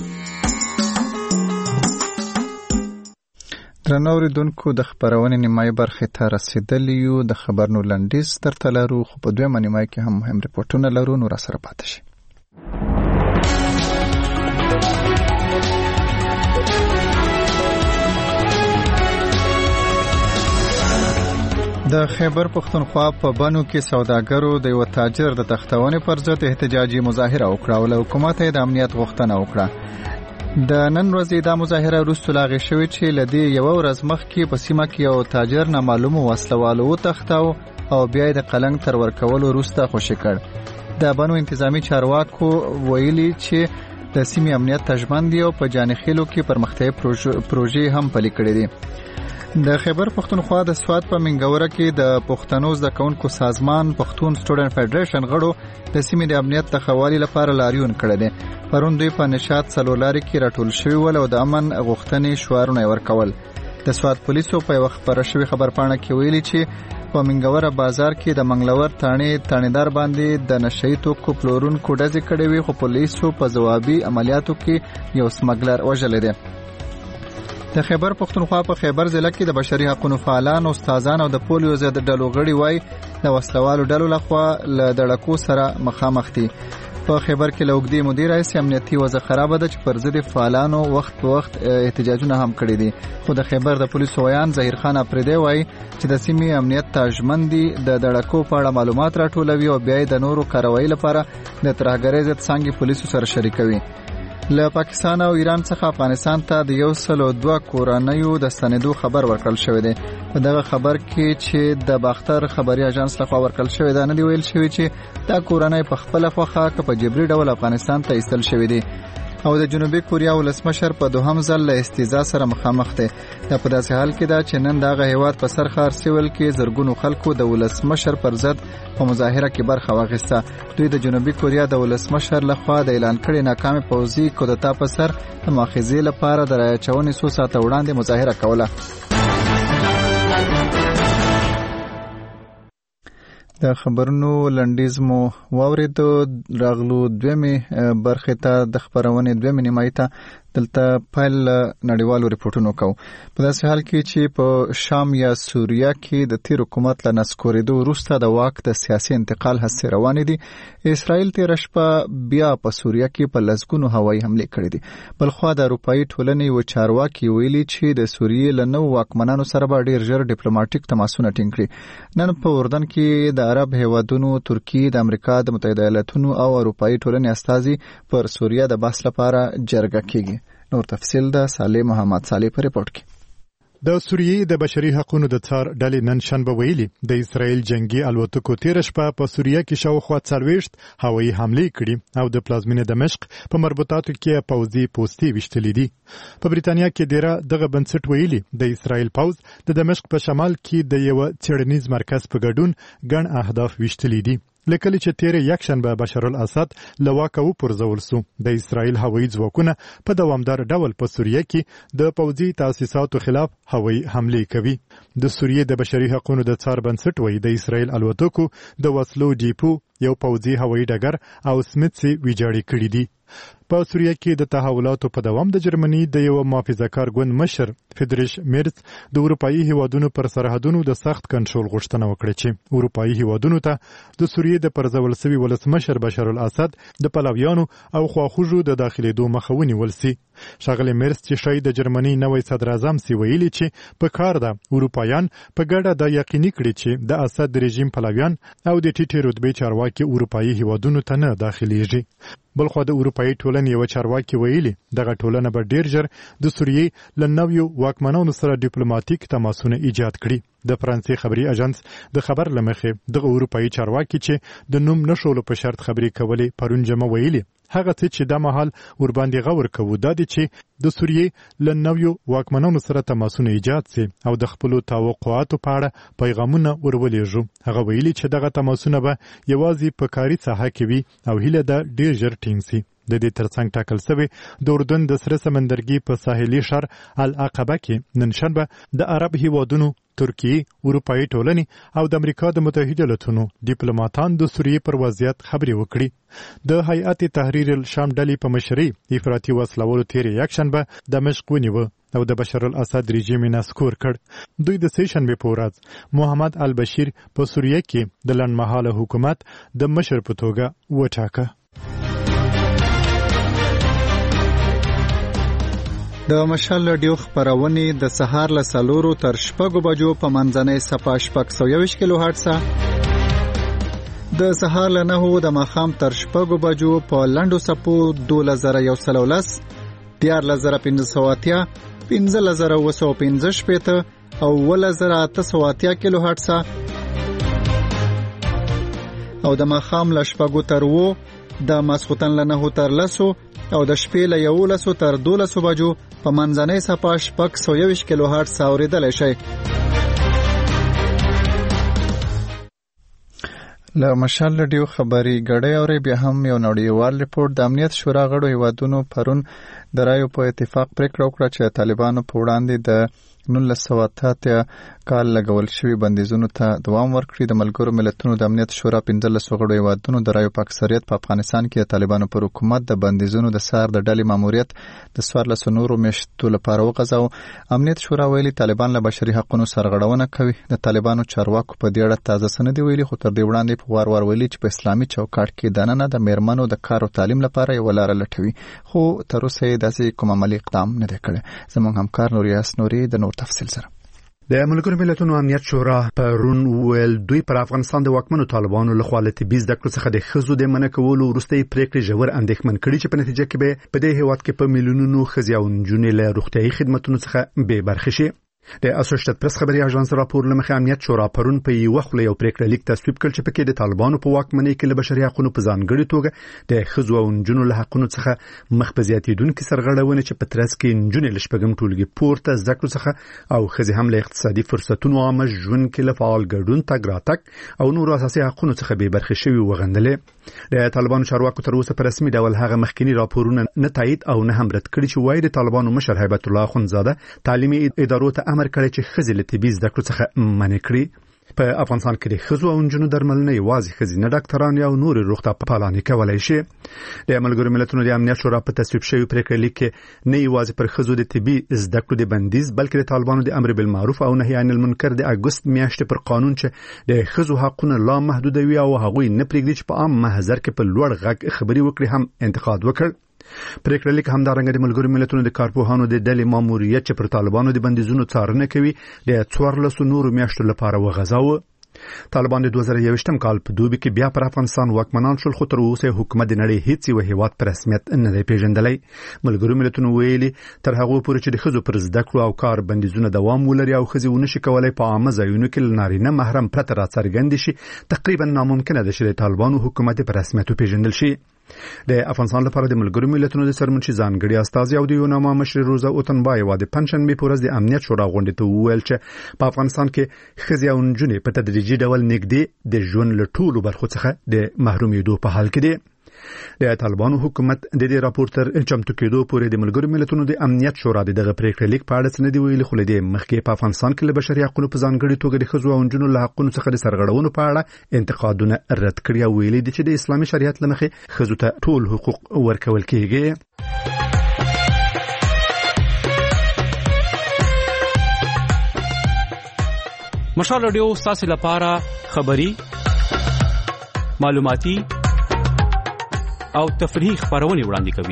درنوریدونکو د خبرونې نیمایي برخې ته رسیدلی یو. د خبرونو لنډیز درته لرو خو په دویمه نیمایي کې هم مهم ریپورټونه لرو، نو راسره پاتې شئ. د خیبر پختونخوا په بانو کې سوداګرو د یو تاجر د تختونې پر ضد احتجاجي مظاهره وکړه او له حکومت د امنیت غوښتنه وکړه. د نن ورځې دا مظاهره وروسته لاغې شوې چې له دې یوه ورځ مخکې په سیمه کې یو تاجر نامعلومو وسلوالو وتښتاو او بیا یې د قلنګ تر ورکولو وروسته خوشي کړ. د بانو انتظامی چارواکو ویلي چې د سیمې امنیت ته ژمن دي او په جانخیلو کې پرمختیایي پروژې هم پلي کړې دي. د خیبر پختونخوا د سوات په منګوره کې د پښتنو زده کوونکو سازمان پښتون سټوډنټ فدریشن غړو د سیمې د امنیت د خوالي لپاره لاریون کړی دی. پرون دوی په نشاط څلورلارې کې راټول شوي ول او د امن غوښتنې شعارونه ورکول. د سوات پولیسو په یوه خپره شوې خبرپاڼه کې ویلي چې په منګوره بازار کې د منګلور تانیدار باندې د نشهیي توکو پلورونکو ډزې کړې وي، خو پولیسو په ځوابي عملیاتو کې یو سمګلر وژلی دی. د خیبر پختونخوا په خیبر ضلع کې د بشري حقوقو فعالان، استادان او د پولیو ضد ډلو غړي وای د وسلوالو ډلو لخوا له دړکو سره مخامخ دي. په خیبر کې له اوږدې مودې راهیسې امنیتي وضع خرابه ده چې پر ضد فعالانو وخت په وخت احتجاجونه هم کړي دي. خو د خیبر د پولیسو ویان ظهیر خان اپریدی وای چې د سیمې امنیت ته ژمن دي، د دړکو په اړه معلومات راټولوي او بیا د نورو کاروایی لپاره د ترهګرۍ ضد څانګې پولیسو سره شریکوي. له پاکستان او ایران څخه افغانستان ته د 102 کورنیو د ستنېدو خبر ورکړل شوی دی. په دغه خبر کې چې د باختر خبري اژانس لخوا ورکړل شوی دی، نه دی ویل شوی چې دا کورنۍ په خپله خوښه که په جبري ډول افغانستان ته ایستل شوی دی. او د جنوبي کوریا ولسمشر په دوهم ځل له استیزا سره مخامخ دی. دا په داسې حال کې ده چې نن دغه هیواد په سرخار سیول کې زرګونو خلکو د ولسمشر پر ضد په مظاهره کې برخه واخیسته. دوی د جنوبي کوریا د ولسمشر لخوا د اعلان کړي ناکامه پوځي کودتا په سر د مؤاخذې لپاره د رایه چونې څو ساعته وړاندې مظاهره کوله. د خبرونو لنډیز مو واورېدو. راغلو دویمې برخې ته د خبرونې دویمې نیمایي ته دلته پیل نړیوالو ریپورټونو کوو. په داسې حال کې چې په شام یا سوریه کې د تیر حکومت له نسکورېدو وروسته د واک د سیاسي انتقال هڅې روانې دي. اسرائیل تېره شپه بیا په سوریه کې په لسګونو هوایي حملې کړې دي. بلخوا د اروپایي ټولنې یو چارواکي ویلي چې د سوریې له نوو واکمنانو سره به ډېر ژر ډیپلوماټیک تماسونه ټینګ کړي. نن په اردن کې د عرب هیوادونو، ترکیې، د امریکا د متحده ایالاتونو او اروپایي ټولنې استازي پر سوریه د بحث لپاره جرګه کیږي. نور تفصیل د صالح محمد صالح په ریپورت کې. د سوریې د بشري حقوقو د څار ډلې نن شنبه ویلي د اسرائیل جنگي الوتکو تیر شپه په سوریه کې شاوخوا 40 هوایي حملې کړي او د پلازمینې دمشق په مربوطاتو کې پوځي پوستې وشتلې دي. په بریتانیا کې ډیره دغه بنسټ ویلي د اسرائیل پوځ د دمشق په شمال کې د یو څېړنیز مرکز په ګډون ګڼ اهداف وشتلې دي. لکه چې تیر یک شنبه بشار الاسد له واکه وپرځول سو. د اسرائیل هوایي ځواکونه په دوامدار ډول په سوریه کې د پوځي تاسیساتو خلاف هوایي حملې کوي. د سوریې د بشري حقوقو د څار بنسټ وایي د اسرائیل الوتکو د وسلو ډیپو، یو پوځي هوایي ډګر او سمیتسي ویجاړې کړې دي. په سوریه کې د تحولاتو په دوام د جرمني د یو محافظه‌کار ګوند مشر فریدریش میرز د اروپایي هیوادونو پر سرحدونو د سخت کنټرول غوښتنه وکړه چې اروپایي هیوادونو ته د سوریې د پرځول سوي ولسمشر بشار الاسد د پلویانو او خواخوږو د داخليدو مخه ونیول سي. ښاغلی میرز چې شاید د جرمني نوی صدر اعظم سی ویلي چې په کار ده اروپایان په ګډه دا یقیني کړي چې د اسد رژیم پلویان او د ټیټې رتبې چارواکي اروپایي هیوادونو ته نه داخليږي. بلخو د اروپایي ټولنې کلن یو چارواکي ویلي دغه ټولنه به ډیر ژر د سوریې له نویو واکمنانو سره ډیپلوماټیک تماسونه ایجاد کړي. د فرانسې خبري اژانس د خبر لمخې دغه اروپایي چارواکي چې د نوم نشولو په شرط خبري کولې پرون جمع ویلي هغه څه چې د مهال ور باندې غور کوو دا دي چې د سوریې له نویو واکمنانو سره تماسونه ایجاد سي او د خپل توقعاتو په اړه پیغامونه ورولېږو. هغه ویلي چې دغه تماسونه به یوازې په کاري ساحه کې وي او هیله ده ډیر ژر ټینګ سي. د دې ترڅنګ ټاکل شوی د اردن د سره سمندرګي په ساحلي ښار العقبه کې نن شنبه د عرب هیوادونو ترکیه، اروپایي ټولنې او د امریکا د متحده ایالاتونو ډیپلوماټان د سوریې پر وضعیت خبرې وکړي. د هیئت تحریر الشام ډلې په مشرۍ افراطي وسلوالو تیر یکشنبه دمشق ونیوه او د بشار الاسد رژیم یې نسکور کړ. دوی د سې شنبې په ورځ محمد البشیر په سوریه کې د لنډمهاله حکومت د مشر په توګه وټاکه. د مشال رادیو خبرونه د سهار له 4 تر 6 بجو په منځنۍ صفه 621 کیلو هرتز د سهار له 9 د ماښام تر 6 بجو په لنډو صفو 2113 14580 15715 او 1880 کیلو هرتز او د ماښام له 6 تر 9 د ماسختن له 9 تر 10 او د شپې له 11 تر 12 بجو په منځنۍ صفه 621 کیلو هرتز اوریدلای شئ. له مشال رادیو خبري غړې اوري بیا هم یو نړیوال ریپورت د امنیت شورا غړو هیوادونو پرون د رایو په اتفاق پریکړه وکړه چې طالبانو په وړاندې د 1988 کال لګول شوی بندیزونو ته دوام ورکړي. د ملګرو ملتونو د امنیت شورا 15 غړو هیوادونو د رایو په اکثریت په افغانستان کې د طالبانو پر حکومت د بندیزونو د سار د ډلې ماموریت د 14 نورو میاشتو لپاره وغځاو. امنیت شورا ویلي طالبان له بشري حقوقو سرغړونه کوي. د طالبانو چارواکو په دې اړه تازه سند ویلي خو تر دې وړاندې په وار ویلي چې په اسلامي چوکاټ کې دننه د میرمنو د کار او تعلیم لپاره یو لار لټوي خو تر اوسه داسې کوم عملی اقدام نه دی کړی. زموږ همکار نوریاس نوري د نور تفصیل سره. د ملګرو ملتونو امنیت شورا پرون ویل دوی پر افغانستان د واکمنو طالبانو له خوا له طبي زده کړو څخه د ښځو د منع کولو وروسته پریکړې ژور اندېښمن کړي چې په نتیجه کې به په دې هیواد کې په میلیونونو ښځې او نجونې له روغتیايي خدماتو څخه بې برخې شي. د اسوسییټډ پریس خبري اژانس راپور لمخې امنیت شورا پرون په یو خله یو پریکړه لیک تصویب کړ چې پکې د طالبانو په واکمنۍ کې له بشري حقوقو په ځانګړي توګه د ښځو او نجونو له حقوقو څخه مخ په زیاتېدونکو سرغړونې چې په ترڅ کې نجونې له شپږم ټولګي پورته زده کړو څخه او ښځې هم له اقتصادي فرصتونو عامه ژوند کې له فعال ګډون تګ راتګ او نور اساسي حقوقو څخه بې برخې شوي وغندلې. د طالبانو چارواکو تر اوسه په رسمي ډول هغه مخکینی راپورونه نه تایید او نه هم رد کړي چې وایي د طالبانو مشر هیبت الله اخوندزاده تعلیمي ادارو ته امر کړی چې ښځې له طبي زده کړو څخه منع کړي. په افغانستان کې د ښځو او نجونو درملنه یوازې ښځینه ډاکټران او نور روغتیا پالانې کولای شي. د ملګرو ملتونو د امنیت شورا په تصویب شوی پریکړه لیک کې نه یوازې پر ښځو د طبي زده کړو د بندیز بلکې د طالبانو د امر بالمعروف او نهي عن المنکر د اگست میاشتې پر قانون چې د ښځو حقوقونه لا محدودوي او هغوی نه پرېږدي چې په عام محضر کې په لوړ غږ خبري وکړي هم انتقاد وکړ. پریکړه لیک همدارنګه د ملګرو ملتونو د کارپوهانو د ډلې ماموریت چې پر طالبانو د بندیزونو څارنه کوي د 14 نورو میاشتو لپاره وغځاوه. طالبان د 2021 کال په دوبي کې بیا پر افغانستان واکمنان شول خو تر اوسه حکومت د نړۍ هیڅ یو هیواد په رسمیت نه دی پیژندلی. ملګرو ملتونو ویلي تر هغه پورې چې د ښځو پر زده کړو او کار بندیزونه دوام ولري او ښځې ونشي کولای په عامه ځایونو کې نارینه محرم پرته راڅرګند شي تقریبا ناممکنه ده چې د طالبانو حکومت په رسمیت پیژندل شي. د افغانستان لپاره د ملګرو ملتونو د سرمنشي ځانګړي استازي او د یوناما مشر روزا اوتنبایوا د پنځشنبه په ورځ د امنیت شورا غونډې ته وویل چې په افغانستان کې ښځې او نجونې په تدریجي ډول نږدې د ژوند له ټولو برخو څخه د محرومېدو په حال کې دي. د طالبانو حکومت د دې راپور تر چمتو کېدو پورې د ملګرو ملتونو د امنیت شورا دغه پریکړه لیک په اړه څه نه دی ویلي خو لدې مخکې په افغانستان کې له بشري حقوقو په ځانګړي توګه د ښځو او نجونو له حقوقو څخه د سرغړونو په اړه انتقادونه رد کړي او ویلي دي چې د اسلامي شریعت له مخې ښځو ته ټول حقوق ورکول کېږي. مشال رادیو ستاسو لپاره خبري معلوماتي او تفریحي خبرونه وړاندې کوي.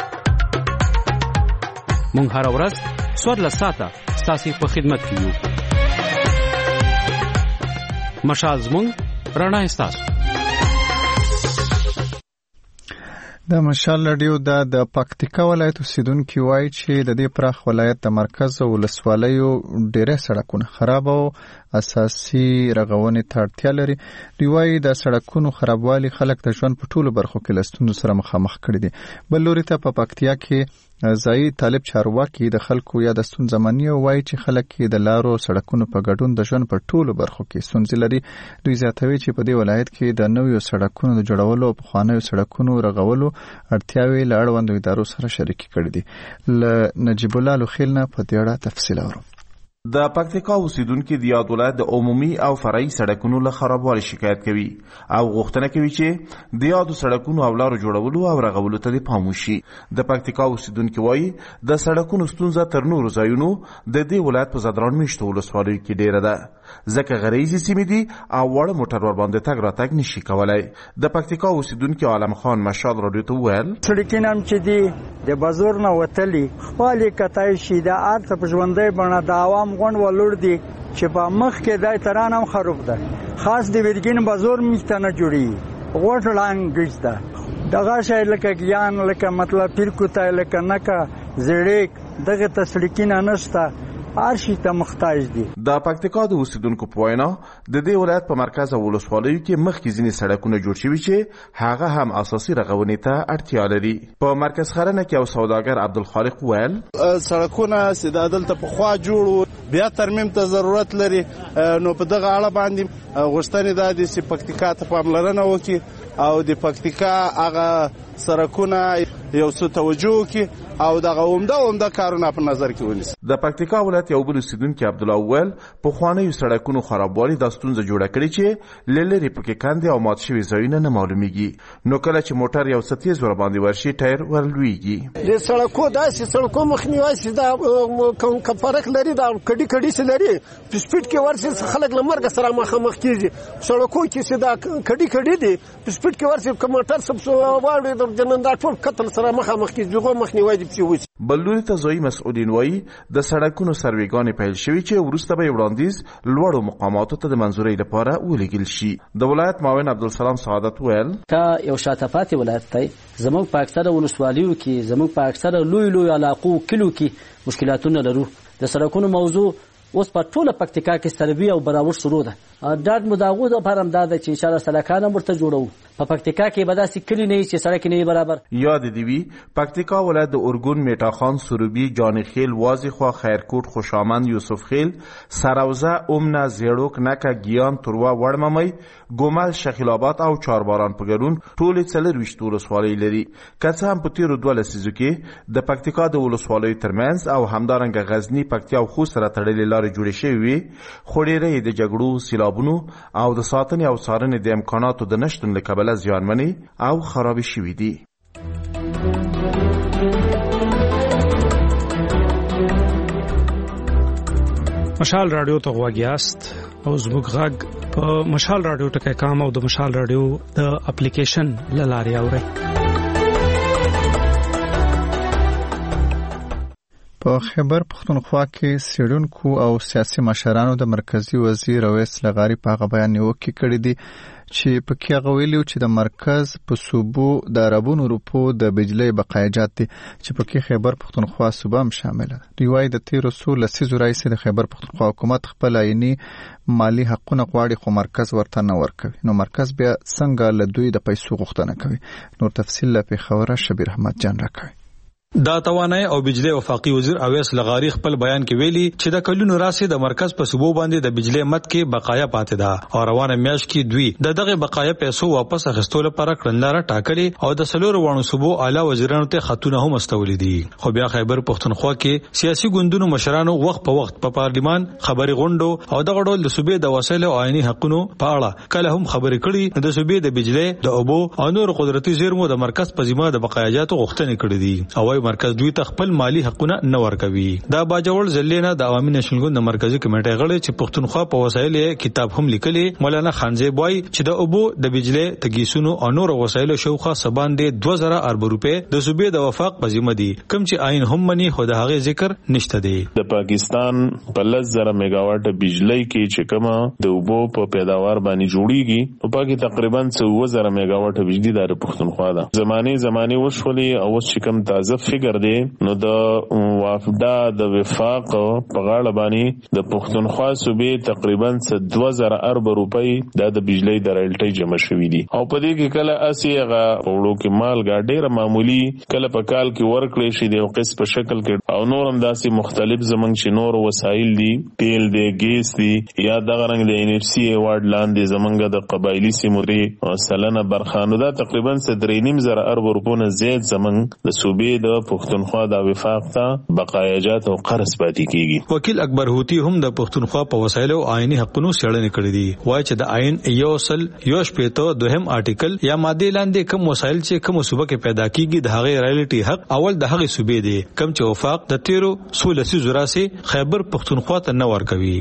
مونږ هر ورځ 14 ساعته ستاسو په خدمت کې یو. مشال زموږ رڼا ستاسو. د مشال رادیو د پکتیکا ولایت اوسیدونکو وایي چې د دې پراخ ولایت د مرکز او ولسوالیو ډېر سړکونه خراب او اساسي رغونې ته اړتیا لري. دوی وایي د سړکونو خرابوالي خلک د ژوند په ټولو برخو کې له ستونزو سره مخامخ کړي دي. بل لوري ته په پکتیا کې ځایي طالب چارواکي د خلکو یا د ستونزو مني او وایي چې خلک د لارو سړکونو په ګډون د ژوند په ټولو برخو کې ستونزې لري. دوی زیاتوي چې په دې ولایت کې د نویو سړکونو د جوړولو او پخوانیو سړکونو رغولو اړتیاوې له اړوندو ادارو سره شریکې کړي دي. له نجیب الله لوخیل نه په دې اړه تفصیل اورو. د پکتیکا اوسیدونکو د یاد ولایت د عمومي او فرعي سړکونو له خرابوالي شکایت کوي او غوښتنه کوي چې د یادو سړکونو او لارو جوړولو او رغولو ته پام وشي. د پکتیکا اوسیدونکو وایي د سړکونو ستونزه تر نورو ځایونو د دې ولایت په زدران میشتو ولسوالیو کې ډیره ده، ځکه غریزي سیمې دي او وړ موټر ور باندې تګ راتګ نشي کولای. د پکتیکا اوسیدونکو عالم خان مشال رادیو ته وویل سړکونه هم چې دي د بازار نه وتلي خپل کتای شي د ارته په ژوندۍ بڼه د عوام غون ولور دي چې په مخ کې دای تران هم خراب ده. خاص د ویرګین بازار میشته نه جوړي غوټ لانګ ګشته دغه شای لکه ګیان لکه مطلب پیر کوتای لکه نکه زړیک دغه تسلیکینه نشته هرشي ته محتاج دي. د پکتیکا د اوسیدونکو په وینا د دې ولایت په مرکز او ولسوالیو کې مخکې ځینې سړکونه جوړ شوي چې هغه هم اساسي رغونې ته اړتیا لري. په مرکز خرنه کې او سوداګر عبدالخالق ویل سړکونه چې دلته په خوا جوړو بیا ترمیم ته ضرورت لري، نو په دغه اړه باندې غوښتنې دا دي چې پکتیکا ته پاملرنه وکړي او د پکتیکا هغه سړکونه یو څه توجه وکړي او دغه عمده کارونه په نظر کې ونیسي. د پکتیکا ولایت یو بل اوسیدونکي عبدالله ویل په خوانیو سړکونو خرابوالي د ستونزه جوړه کړې چې لری پکې کاندي او مات شوي ځایونه نه معلومیږي، نو کله چې موټر یو څه تیز ور باندې ورشي ټایر ورلويږي. د سړکو داسې سړکو مخنیوي چې دا کوم فرق لري دا کډي سي لري په سپیډ کې ورسي خلک لمرګ سره مخامخ کیږي. سړکو کې چې دا کډي دي په سپیډ کې ورسي کومټر سب واړي د جنندا ټول قتل سره مخامخ کیږي. دغه مخنیوي بلوري ته ځایي مسؤلین وایي د سړکونو سروېګانې پیل شوي چې وروسته به وړاندیز لوړو مقاماتو ته د منظورۍ لپاره ولېږل شي. د ولایت معاون عبدالسلام سعادت ویل تا یو شاته پاتې ولایت دی، زموږ په اکثره ولسوالیو کې زموږ په اکثره لوی علاقو کلو کې مشکلاتونه لرو. د سړکونو موضوع اوس په ټوله پکتیکا کې سروي او برابر شروع ده. ډاډ مداغو د فارم دا چې ان شاء الله سړکانه مرته جوړو. په پکتیکا کې به داسې کلی نه چې سړک نه برابر. یاد دی وی پکتیکا ولایت د اورګون، میټاخان، سروبي، جانخیل، وازیخوا، خیرکوټ، خوشامند، یوسف خیل، سروزه، امنه، زیړوک، نکه، ګیان، تروا، وړممۍ، ګومل، شخیل آباد او چارباران په ګډون ټول 24 ولسوالۍ لري. که څه هم په تیرو 2 لسیزو کې د پکتیکا د ولسوالیو ترمنځ او همدارنګه غزنی، پکتیا او خوست سره تړلې لارې جوړې شوې وي، خو ډېری د جګړو، سیلابونو او د ساتنې او څارنې د امکاناتو د نشتون له کبله زیانمنې او خرابې شوي دي. مشال رادیو ته غوږ یاست او زموږ غږ په مشال رادیو ټکی کام او د مشال رادیو د اپلیکیشن له لارې اورئ. په خیبر پختونخوا کې څېړونکو او سیاسي مشرانو د مرکزی وزیر اویس لغاري په هغه بیان نیوکې کړې دي چې پکې هغه ویلي چې د مرکز په صوبو د عربونو روپو د بجلی بقایجات دي چې پکې خیبر پختونخوا صوبه هم شامل ده. دوی وايي د تیرو څو لسیزو راهیسې د خیبر پختونخوا حکومت خپل عیني مالی حقونه غواړي خو مرکز ورته نه ورکوي، نو مرکز بیا څنګه له دوی د پیسو غوښتنه کوي. نور تفصیل له پېښوره شبیر احمد جان راکوي. دا توانای او بجلی وفاقي وزیر اویس لغاری خپل بیان کې ویلي چې د کلونو راسي د مرکز په صوبو باندې د بجلی مد کې بقایا پاتې ده او روانه میاشت کې دوی دغه بقایا پیسو واپس اخیستلو لپاره کړنلاره ټاکلي او د سلور وانو صوبو اعلی وزیرانو ته خطونه هم استولې دي. خو بیا خیبر پختونخوا کې سیاسي ګوندونو مشرانو وخت په وخت په پارلیمان خبري غونډو او دغه ډول د صوبې د وسایلو او عیني حقونو په اړه کله هم خبرې کړي د صوبې د بجلی د اوبو او نور قدرتي زیرمو د مرکز په ذمہ د بقایاجاتو غوښتنې کړې دي. او وای مرکز دوی ته خپل مالی حقونه نه ورکوي. دا باجوړ ځلینا د عوامي نېشنل ګوند مرکزی کمیټې غړي چې پښتونخوا په وسایل کتاب هم لیکلي. مولانا خانزیب وای چې د اوبو د بجلی تګیسونو او نور وسایل شوخه سبان دي 2000 ارب روپے د صوبې د وفاق په ذمہ دي کوم چې عین هم منی خو د هغه ذکر نشته دی. د پاکستان په 10,000 میگاواټ بجلی کې چې کومه د اوبو په پیداوار باندې جوړیږي په پاکي تقریبا 1000 میگاواټ بجلی د پښتونخوا ده. زمانه وشولې او چې کوم تازه فګر دی نو د وافدا د وفاق په غاړه باندې د پښتونخوا صوبې تقریبا 2000 ارب روپۍ د بجلی د رایلټي جمع شوې دي او په دې کې کله اسی هغه وړو کې مالګه ډېر معمولی کله په کال کې ورکړې شي د قسط په شکل کې او نور هم داسې مختلف زمنګ چې نور وسایل دي تیل دی ګیس دی یا دغه رنګ د NFC ایوارډ لاندې زمنګ د قبایلی سیموري سلنه برخانو دا تقریبا 3.5 ارب روپونه زیات زمنګ د صوبې د پښتونخوا د وفاق ته بقایاجات او قرض پاتې کیږي. وکیل اکبر هوتی هم د پښتونخوا په وسایل او آئینی حقوقو څېړنې کړې دي. وایي چې د آئین یوصل یوش پېته دوهم آرټیکل یا ماده لاندې کوم وسایل چې کوم صوبه کې پیدا کیږي د هغه رایلټي حق اول د هغه صوبې دی کوم چې وفاق د 1316 زراسي خیبر پښتونخوا ته نه ورکوي.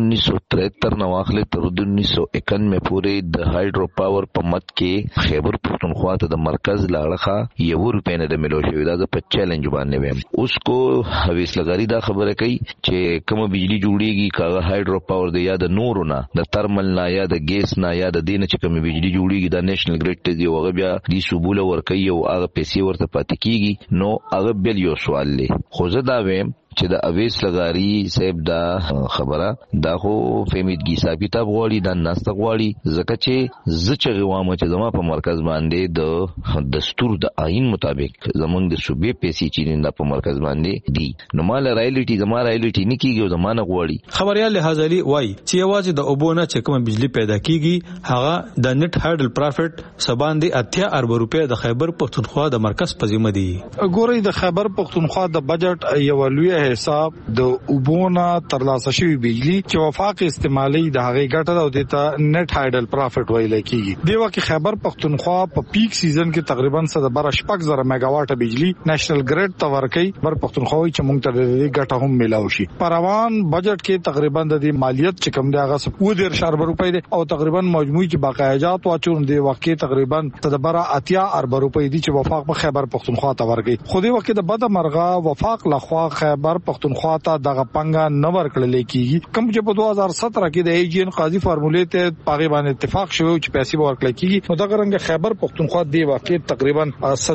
1973 نو اخلي تر 1991 پورې د هایډرو پاور په مت کې خیبر پښتونخوا ته د مرکز لاړخه یو روپې نه د ملو شوی دا په چیلنج باندې ویم اوس کو حویس لګاری دا خبره کوي چې کوم بجلی جوړیږي کاغه هایډرو پاور دی یا د نورونه د ترمل نه یا د ګیس نه یا د دینه چې کوم بجلی جوړیږي د نېشنل ګریډ ته دی هغه بیا د صوبوله ورکوي او هغه پیسې ورته پاتې کیږي نو هغه بل یو سوال لې خو زه دا ویم چې د اویس لګاری صاحب دا خبره دا خو فهمیدګي صاحب کتاب غواړي دا ناسته غواړي ځکه چې زچ غوامه چې زما په مرکز باندې د دستور د آئین مطابق زمونږ د صوبې پیسې چې نه په مرکز باندې دي نو مال رایلټي زما رایلټي نه کیږي زمانه غواړي. خبريال لحاظلی وای چې یوازې د اوبونه چې کوم بجلی پیدا کیږي هغه د نت هایډل پروفټ سبان دي 80 ارب روپے د خیبر پښتونخوا د مرکز په ذمہ دي. ګوري د خیبر پښتونخوا د بجټ یو لوی حساب د اوبونه ترلاسه شوی بجلی چې وفاق استعمالي د هغه ګټه او د نت هایډل پروفټ ویل کیږي. دی وخت خیبر پښتونخوا په پیک سیزن کې تقریبا 100 میگاواټ بجلی نېشنل ګریډ ته ورکي بر پښتونخوا چې موږ ته د ګټه هم ملاوي شي. پروان بجټ کې تقریبا د مالیت چې کوم دی هغه 10 ارب روپۍ دی او تقریبا مجموعي چې بقایاجات واچون دی وخت کې تقریبا 80 ارب روپۍ دی چې وفاق په خیبر پښتونخوا ته ورکي. خو دی وخت د بده مرغه وفاق لخوا خیبر پښتونخوا ته دغه پنګا نه ورکړل کیږي کوم چې په 2017 کې د ایجن قاضي فارمولې ته پاغي باندې اتفاق شوی چې پیسې ورکړل کیږي نو دغه رنګ خیبر پښتونخوا دی واقع تقریبا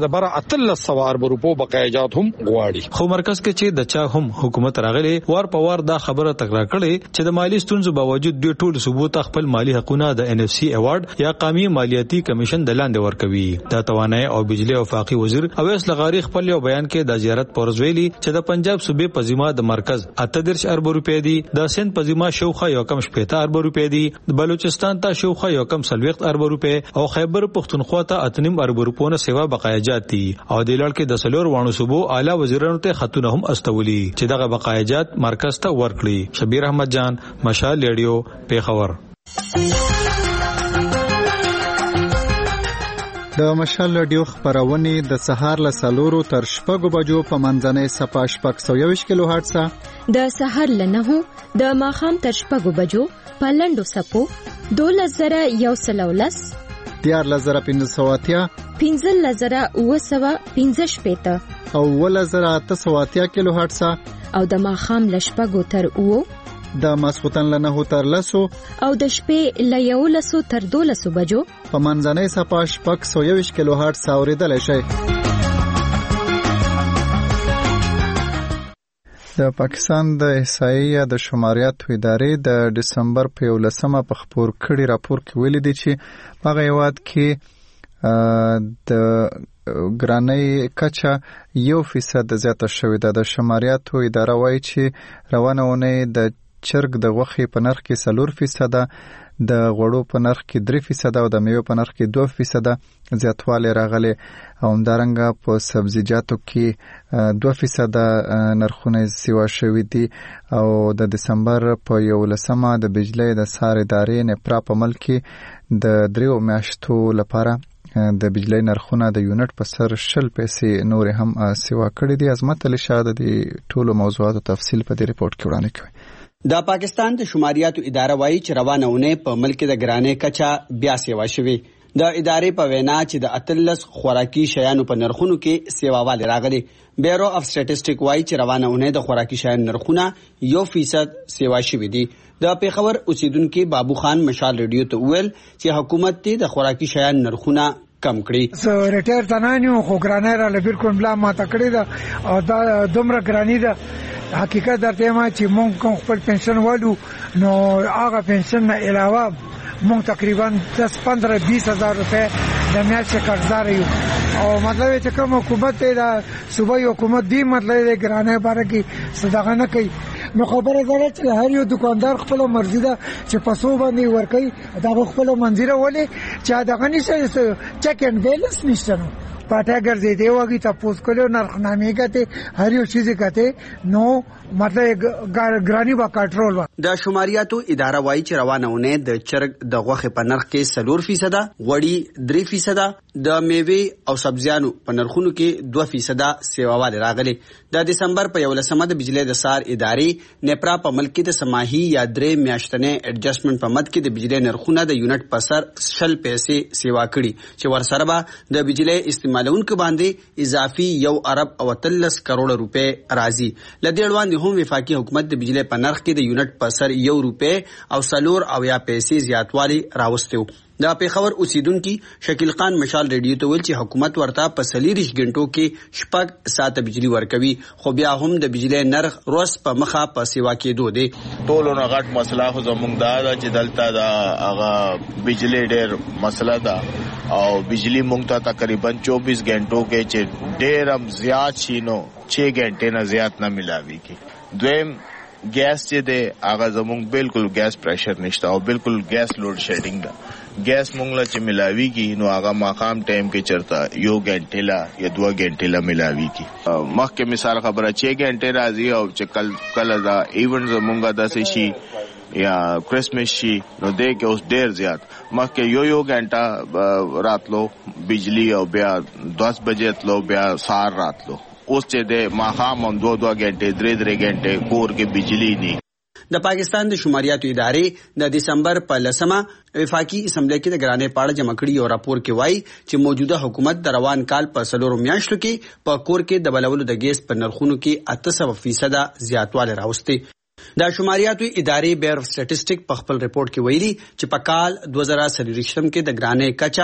113 ارب روپو بقایاجات هم غواړي. خو مرکز کې چې د چا هم حکومت راغلي وار په وار دا خبره تکرار کړي چې د مالی ستونزو باوجود دوی ټول ثبوت خپل مالی حقوقونه د NFC ایوارډ یا قومي مالیاتي کمیشن د لاندې ورکوي. د توانایي او بجلی او وفاقي وزیر اویس لغاری خپل یو بیان کې د زیارت پرزویلی چې د پنجاب صوبې په ذمہ د مرکز 38 ارب روپے دي د سند په ذمہ شوخه یو کم 70 ارب روپے دي د بلوچستان ته شوخه یو کم 40 ارب روپے او خیبر پښتونخوا ته 8 ارب روپونه سیوا بقایاجات دي او د لړ کې د سلور وانو صوبو اعلی وزیرانو ته خطونه هم استولي چې دغه بقایاجات مرکز ته ورکړي. شبیر احمد جان مشال ریډیو پیښور. د مشال رادیو خبرونه د سهار له 4 تر 6 بجو په منځنۍ صفه 620 کیلو هرتز د سهار له 9 د ماخام تر 6 بجو په لندو سپو 2113 14580 15015 او 1880 کیلو هرتز او د ماخام له 6 تر 9 د ماسختن له 9 تر 10 او د شپې له 11 تر 12 بجو په منځنۍ صفه 620 کیلو هرتز اوریدل شي. د پاکستان د احصایې د شماریاتو ادارې د دسمبر په 11 په خبر کړي راپور کې ویلي دي چې په هیواد کې د ګرانۍ کچا 1% زیاته شوې ده. د شماریاتو اداره وایي چې روانه ونه د چرګ د غوښې په نرخ کې 4%، د غوړو په نرخ کې 3% او د میوې په نرخ کې 2% زیاتوالی راغلی او همدارنګه په سبزیجاتو کې 2% نرخونه سیوا شوي دي. او د دسمبر په 11 د بجلی د سار ادارې نپرا په ملک کې د 3 میاشتو لپاره د بجلی نرخونه د یونټ په سر 10 پیسې نور هم سیوا کړی دي. عظمت علي شاه د ټولو موضوعاتو تفصیل په دې ریپورت کې وړاندې کوي. د پاکستان د شماریاتو اداره وايي چې روانه اونۍ په ملک د ګرانې کچا بیا سیوا شوي. د ادارې په وینا چې د 18 خوراکي شیانو په نرخونو کې سیواوالی راغلی. بیورو اف سټیټسټیک وايي چې روانه اونۍ د خوراکي شیانو نرخونه 1% سیوا شوي دي. د پیښور اوسیدونکو بابو خان مشال ریډیو ته وویل چې حکومت ته د خوراکي شیانو نرخونه کم کړي. سو ریټایر تنانیو خو ګرانه را لبیر کوم بلا ما تکړه ده او دا دومره ګرانی ده. حقیقت درته ما چې مونږ کوم خپل پنشن والو نو هغه پنشن نه علاوه مونږ تقریبا 10-15-20 هزار روپے د میاشتې قرضدار یو او مطلب چې کوم حکومت دا صوبایي حکومت دی مطلب د ګرانه باره کې صدقه نه کوي. نو خبره زړه چې هر یو دکاندار خپل مرزي ده چې پسو باندې ورکي دا خپل منځره ولې چې دا غني څه چک اینڈ بیلنس نشته. نو پټه ګرځي دی وږي تاسو کولو نرخنامې کته هر یو چیز کته نو مطلب ګرانی با کنټرول وا. د شماریاتو اداره وايي چې روانه اونۍ د چرګ د غوښې په نرخ کې 4% غوړي 3%، د میوې او سبزیانو په نرخونو کې 2% سیواوالی راغلي. د دسمبر په 11مه د بجلی د سار ادارې نیپرا په ملک کې د سماهي یا 3 میاشتنې اډجسټمنټ په مد کې د بجلی نرخونه د یونټ په سر 10 پیسې سیوا کړي چې ورسره به د بجلی استعمالونکو باندې اضافي 1 ارب او 13 کروڑ روپے راځي. لدې اړوند هم وفاقي حکومت د بجلی په نرخ کې د یونټ په سر 1 روپے او 4 پیسې زیاتوالی راوستیو. د پیښور اوسیدونکو شکیل خان مشال ریډیو ته ویل چې حکومت ورته په 40 غنټو کې 6 ساعت بجلی ورکوي خو بیا هم د بجلی نرخ روس په مخه په سیوا کېدو دی. ټولو نه غټ مسله خو زموږ دا چې دلته دا هغه بجلی ډېر مسله ده او بجلی مونږ ته تقریبا 24 غنټو کې چې ډېر هم زیات شي نو 6 غنټې نه زیات نه ملاويږي. دویم ګیس چې دی هغه زموږ بالکل ګیس پریشر نشته او بالکل ګیس لوډ شیډینګ ده. ګیس مونږ له چې ملاويږي نو هغه ماقام ټایم کې چرته 1 غنټه لا یا 2 غنټه لا ملاويږي. مخکې مثال خبره 6 غنټه راځي او چې کله دا ایونت زموږه داسې شي یا کرسمس شي نو دې کې اوس ډېر زیات مخکې یو غنټه راتلو بجلی او بیا 10 بجې تلو بیا سار راتلو. اوس چې د ماقام هم 2 غنټه 3 غنټه کور کې بجلی نه. د پاکستان د شماریاتو ادارې د دسمبر په 10مه وفاقي اسمبلی کې د ګرانې پاړه جمع کړي او راپور کې وایي چې موجوده حکومت د روان کال په 4 میاشتو کې په کور کې د بلولو د ګیس په نرخونو کې 8% زیاتوالی راوستي. د شماریاتو ادارې بیورو سټیټسټیک په خپل ریپورت کې ویلي چې په کال 2023 کې د ګرانې کچا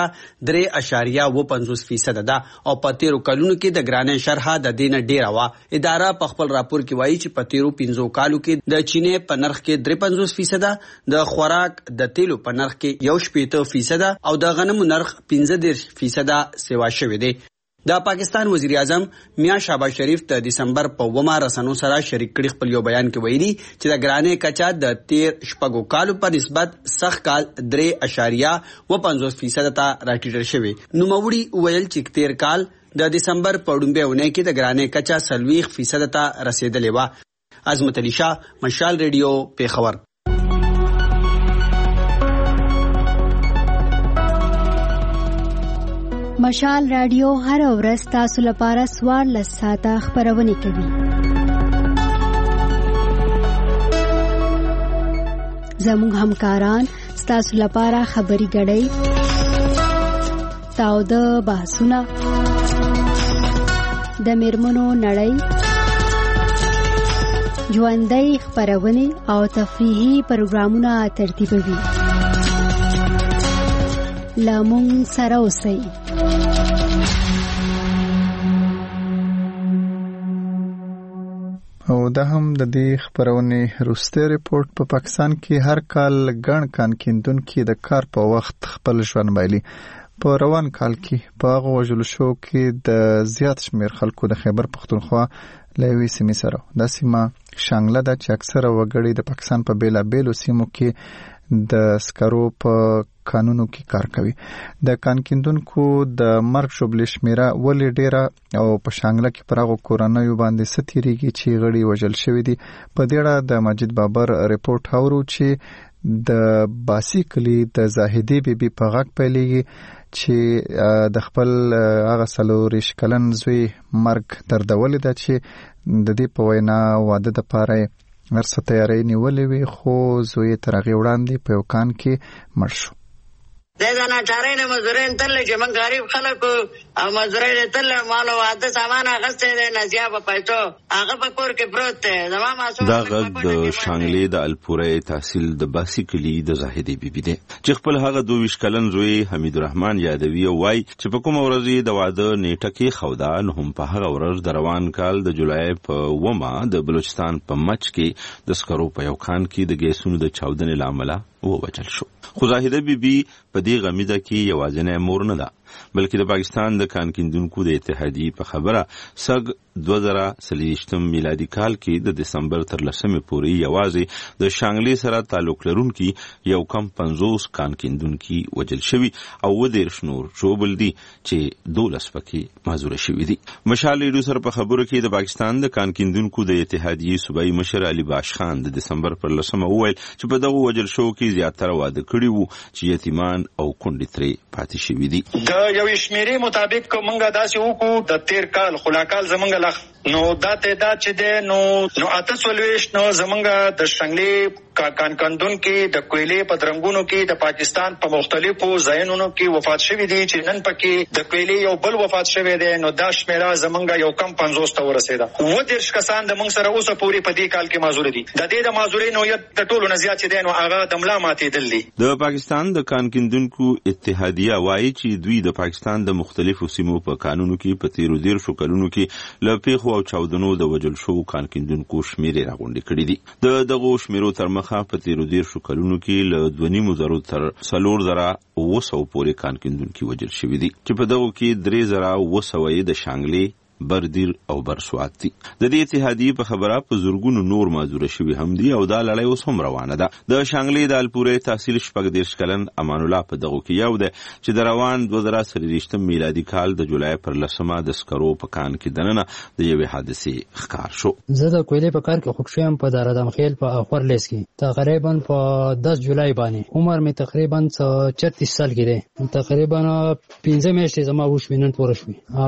3.50% ده او په 13 کلونو کې د ګرانې شرحه د دینه ډیره وا. اداره په خپل راپور کې وایي چې په 13 کالو کې د چینې په نرخ کې 3.50%، د خوراک د تیلو په نرخ کې 1.8% او د غنمو نرخ 15% سیوا شوی دی. د پاکستان وزیر اعظم میاں شهباز شریف د دسمبر په 9 رسنو سره شریک کړي خپل یو بیان کې ویلي چې د ګرانې کچا د 13 کالو په نسبت سخت کال 3.50% ته راټیټ شوی. نوموړي ویل چې 13 کال د دسمبر په ډومبه ونه کې د ګرانې کچا 40% ته رسیدلې و. عظمت علي شاه مشال ریډیو پیښور. مشال رادیو هر ورځ تاسو لپاره 14 ساعته خبرونه کوي. زموږ همکاران تاسو لپاره خبري غړي تاو د بحثونه د میرمنو نړۍ ژوندۍ خبرونه او تفریحي پروګرامونه ترتیبوي. لامون سره اوسئ. او دا هم د دې خبرونې روسته ریپورت په پاکستان کې هر کال ګڼ کان کیندونکو د کار په وخت خپل ژوند بایلي. په روان کال کې په هغه وژل شو کې د زیات شمیر خلکو د خیبر پختونخوا لوي سیمې سره د سیمه شانګله د چې اکثره وګړي د پاکستان په بیلا بیلو سیمو کې د سکرو په قانونو کې کار کوي. د کان کیندونکو د مرګ شوبل شمیره ولې ډیره او په شانګله کې پرغه کورونایو باندې ستیریږي چې غړي وژل شوی دي. په دې اړه د مجید بابر ریپورت هاورو چې د باسی کلی د زاهدی بیبي په غږ پیلېږي چې د خپل هغه 40 کلن زوی مرګ دردولې ده چې د دې په وینا واده د پاره ورسره تیاری نیولې وي، خو زوی تر هغه وړاندې په یو کان کې مړ شو. دا نه چارې نه مزدورین تل چې من غریب خلک او مزدورین تل مال او عادت سامان غسته دي نزیا په پېټو هغه په کور کې پروت دی. زما ماسوم دا غږ د شانګلې د الپورې تحصیل د باسی کلی د زاهدی بیبي دی چې خپل هغه 22 کلن زوی حمید الرحمن یادوي او وای چې په کوم ورځ د واده نیټه کې خودا نه هم په هغه ورځ د روان کال د جولای په ومه د بلوچستان په مچ کې د سکرو په یو کان کې د ګیسونو د چاودنې لامل ووجل شو. خو زاهده بیبي په دې غمیده کې یوازینی مور نه ده، بلکې د پاکستان د کان کیندونکو د اتحادیې په خبره سګ 2023 میلادي کال کې د دسمبر تر 10 پورې یوازې د شانګلې سره تعلق لرونکي یو کم 50 کان کیندونکي وجل شوي او 10 نور شوبل دي چې 12 پکې معذور شوي دي. مشال ریډیو سره په خبرو کې د پاکستان د کان کیندونکو د اتحادیې صوبایي مشر علي باش خان د دسمبر پر 10 وویل چې په دغه وجل شو کې زیاتره واده کړي وو چې یتیمان او کونډې ترې پاتې شوي دي. د یو شمیرې مطابق کومه داسې وکړو د تیر کال خلاکال زمونږ نو دا تعداد چې ده نو 48 نو زمونږ د شنګلې کان کندون کې د کویلې په درنګونو کې د پاکستان په مختلفو ځایونو کې وفات شوي دي چې نن پکې د کویلې یو بل وفات شوی دی. نو دا شمیره زمونږ یو کم 50 ته ورسېده. 10 کسان د موږ سره اوسه پوری په دې کال کې معذور دي. د دې د معذورۍ نوعیت د ټولو نه زیات دی نو هغه د ملا ماتېدل دي. د پاکستان د کان کندونکو اتحادیه وایي چې دوی د پاکستان د مختلفو سیمو په قانونو کې په تیرو 10 کلونو کې له پیښو او چاودنو د وجل شو کان کندونکو شمیرې راغونډې کړې دي. دغه شمیرو تر مخه په تیرو 10 کلونو کې له 2.5 تر 4,900 پورې کان کندونکي وجل شوي دي چې په دغه کې 3,900 د شانګلې بردیر او برسوات دي. د دې اتحادیې په خبره په زورګونو نور معذور شوي هم دي او دا لړۍ اوس هم روانه ده. د شانګلې د الپورې تحصیل 14 کلن امان الله په دغه کې یو ده چې د روان 2023 میلادي کال د جولای پر 10 د سکرو په کان کې دننه د یوې حادثې ښکار شو. زه د کویلې په کار کې خوښ شوم په دارادم خیل په خورلیس کې تقریبا په 10 جولای باندې. عمر می تقریبا 34 سال کې دی. تقریبا 15 میاشتې زما وښوینن پوره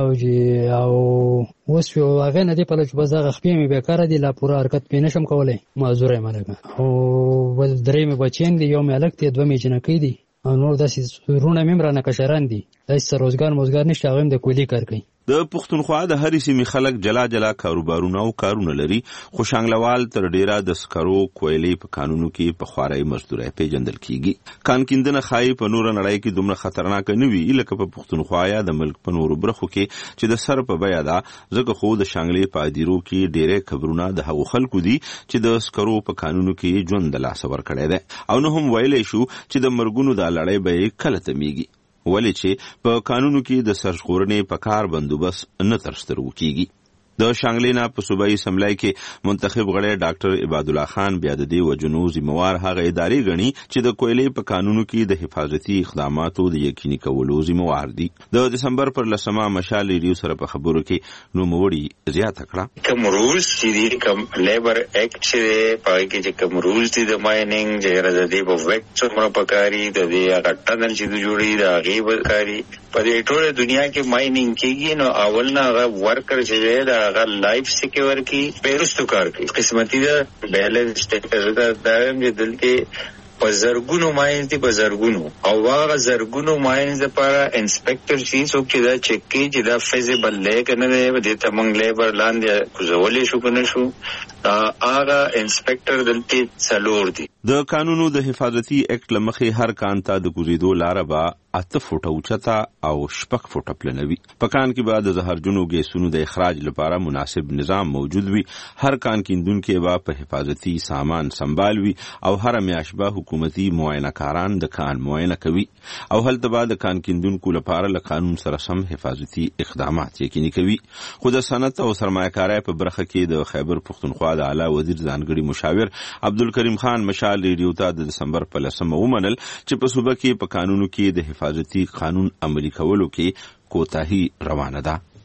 شوې او اوس یو هغه نه دی په لږ بزاغه خپې مې بیکاره دي لا پوره حرکت پې نشم کولای معذور یم لکه او بل درې مې بچین دي یو مې الک دي دوه مې جنکۍ دي او نور داسې ورونه مې رانه کشران دي داسې روزګار موزګار نشته هغه هم د کویلې کار کوي. د پښتونخوا د هرې سیمې خلک جلا جلا کاروبارونه او کارونه لري خو شانګلوال تر ډیره د سکرو کویلې په قانونو کې په خوارۍ مزدورۍ پیژندل کیږي. کان کیندنه ښایي په نوره نړۍ کې دومره خطرناک نه وي لکه په پښتونخوا یا د ملک په نورو برخو کې چې د سر په بیه ده ځکه خو د شانګلې په ادیرو کې ډیری خبرونه د هغو خلکو دي چې د سکرو په قانونو کې ژوند د لاسه ورکړی دی او نه هم ویلی شو چې د مرګونو د لړۍ به یې کله تمیږي ولې چې په قانونو کې د سرغړونې په کار بندوبست نه ترسترو کیږي. د شانګلې نه په صوبایي اسمبلی کې منتخب غړی ډاکټر عباد الله خان بیا د دې وجنو ذمہوار هغه ادارې غني چې د کویلې په قانونو کې د حفاظتي اقداماتو د یقیني کولو ذمہوار دي. د دسمبر پر 10 مشال ریډیو سره په خبرو کې نوموړي زیاته کړه کوم رولز چې کوم لیبر اکټ چې پای کې چې کوم رولز دي د مایننګ چې راځي په وکټ څومره پکاري د دې غټنل چې جوړي د غیب کاری په دې ټوله دنیا کې مایننګ کېږي نو اول نه هغه ورکر چې دا هغه لایف سکیور کی پیرستو کار کوي قسمتي دا بیلنس ټیکټر دا د دلته په زرګونو ماینز دي په زرګونو او هغه زرګونو ماینز لپاره انسپکټر شي څوک دا چک کوي چې دا فیزیبل لیک نه دی د تمنګ لیبر لاندې کوزولې شو کنه شو هغه انسپکټر دلته څلور دي. د قانونو د حفاظتي اکټ لمخې هر کان ته د کوزیدو لاره به 8 فوټه اوچته او 6 فوټه پلنوي. په کان کې به د زهرجنو ګیسونو د اخراج لپاره مناسب نظام موجود وي. هر کان کیندونکي به په حفاظتي سامان سنبال وي او هر میاشت به حکومتي معاینه کاران د کان معاینه کوي او هلته به د کان کیندونکو لپاره له قانون سره سم حفاظتي اقدامات یقیني کوي. خو د صنعت او سرمایه‌کارۍ په برخه کې د خیبر پښتونخوا د اعلی وزیر ځانګړي مشاور عبدالکریم خان مشال ریډیو ته د دسمبر په 10 ومنل چې په صوبه کې په قانونو کې د حفاظتي قانون عملي کولو کې کوتاهي روانه ده.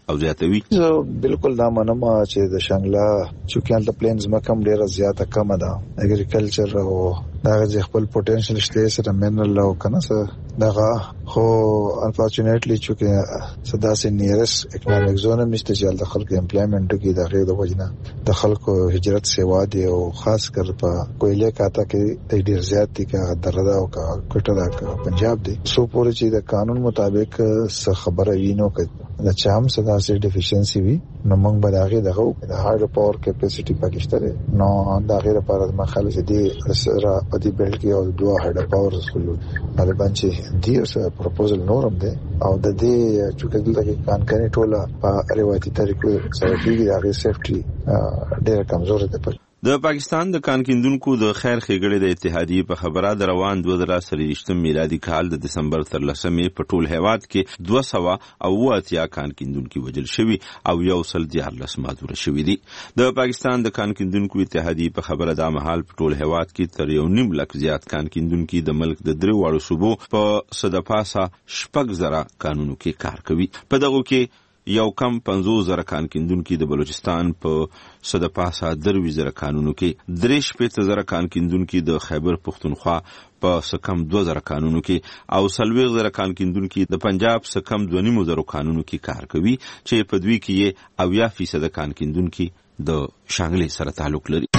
او زیاتوي. بالکل دا منم چې د شانګلا چوکیال د پلینز مکم ډیره زیاته کم ده. اګریکلچر او دا خپل پوتنشل شته سره منرل او کنه دغه خو انفورچونټلی چې صدا سي نیرس اکونومیک زون مشته چې د خلکو امپلایمنت کې د غیر د وجنه د خلکو هجرت سیوا دی او خاص کر په کویله کاته کې ډیر زیات دي کا دردا او کا کټه دا پنجاب دی سو پورې چې د قانون مطابق څه خبره وینو کې د چام صدا سي ډیفیشنسي وي نو موږ به دغه د هایډرو پاور کیپاسټي پاکستان نو دا غیر لپاره د مخالفه دي سره په دې بل کې او دوه هایډرو پاور سکول طالبان چې دی اوس پروپوزل نورم دی او د دې چې دلته کانکني ټوله په روایتي طریقو سره کېږي هغه سیفټي ډېر کمزور ده. د پاکستان د کانکیندونکو د خیر ښېګړې د اتحادیې په خبره د روان 2023 میلادي کال د دسمبر 13 په ټول هیواد کې 280 کانکیندونکو وژل شوي او 114 معذور شوي دي. د پاکستان د کانکیندونکو اتحادیې په خبره د مهال په ټول هیواد کې تر 1.5 لک زیات کانکیندونکو د ملک د درې واړو صوبو په صدپاسه 6,000 قانونو کې کار کوي. په دغه کې یو کم 50,000 کانکیندونکو د بلوچستان په صدپاسه 23,000 قانونو کې 63,000 کانکیندونکو د خیبر پختونخوا په سکم 2,000 قانونو کې او 40,000 کانکیندونکو د پنجاب سکم 2,500 قانونو کې کار کوي چې په دوی کې 80% کانکیندونکو د شانګلې سره تعلق لري.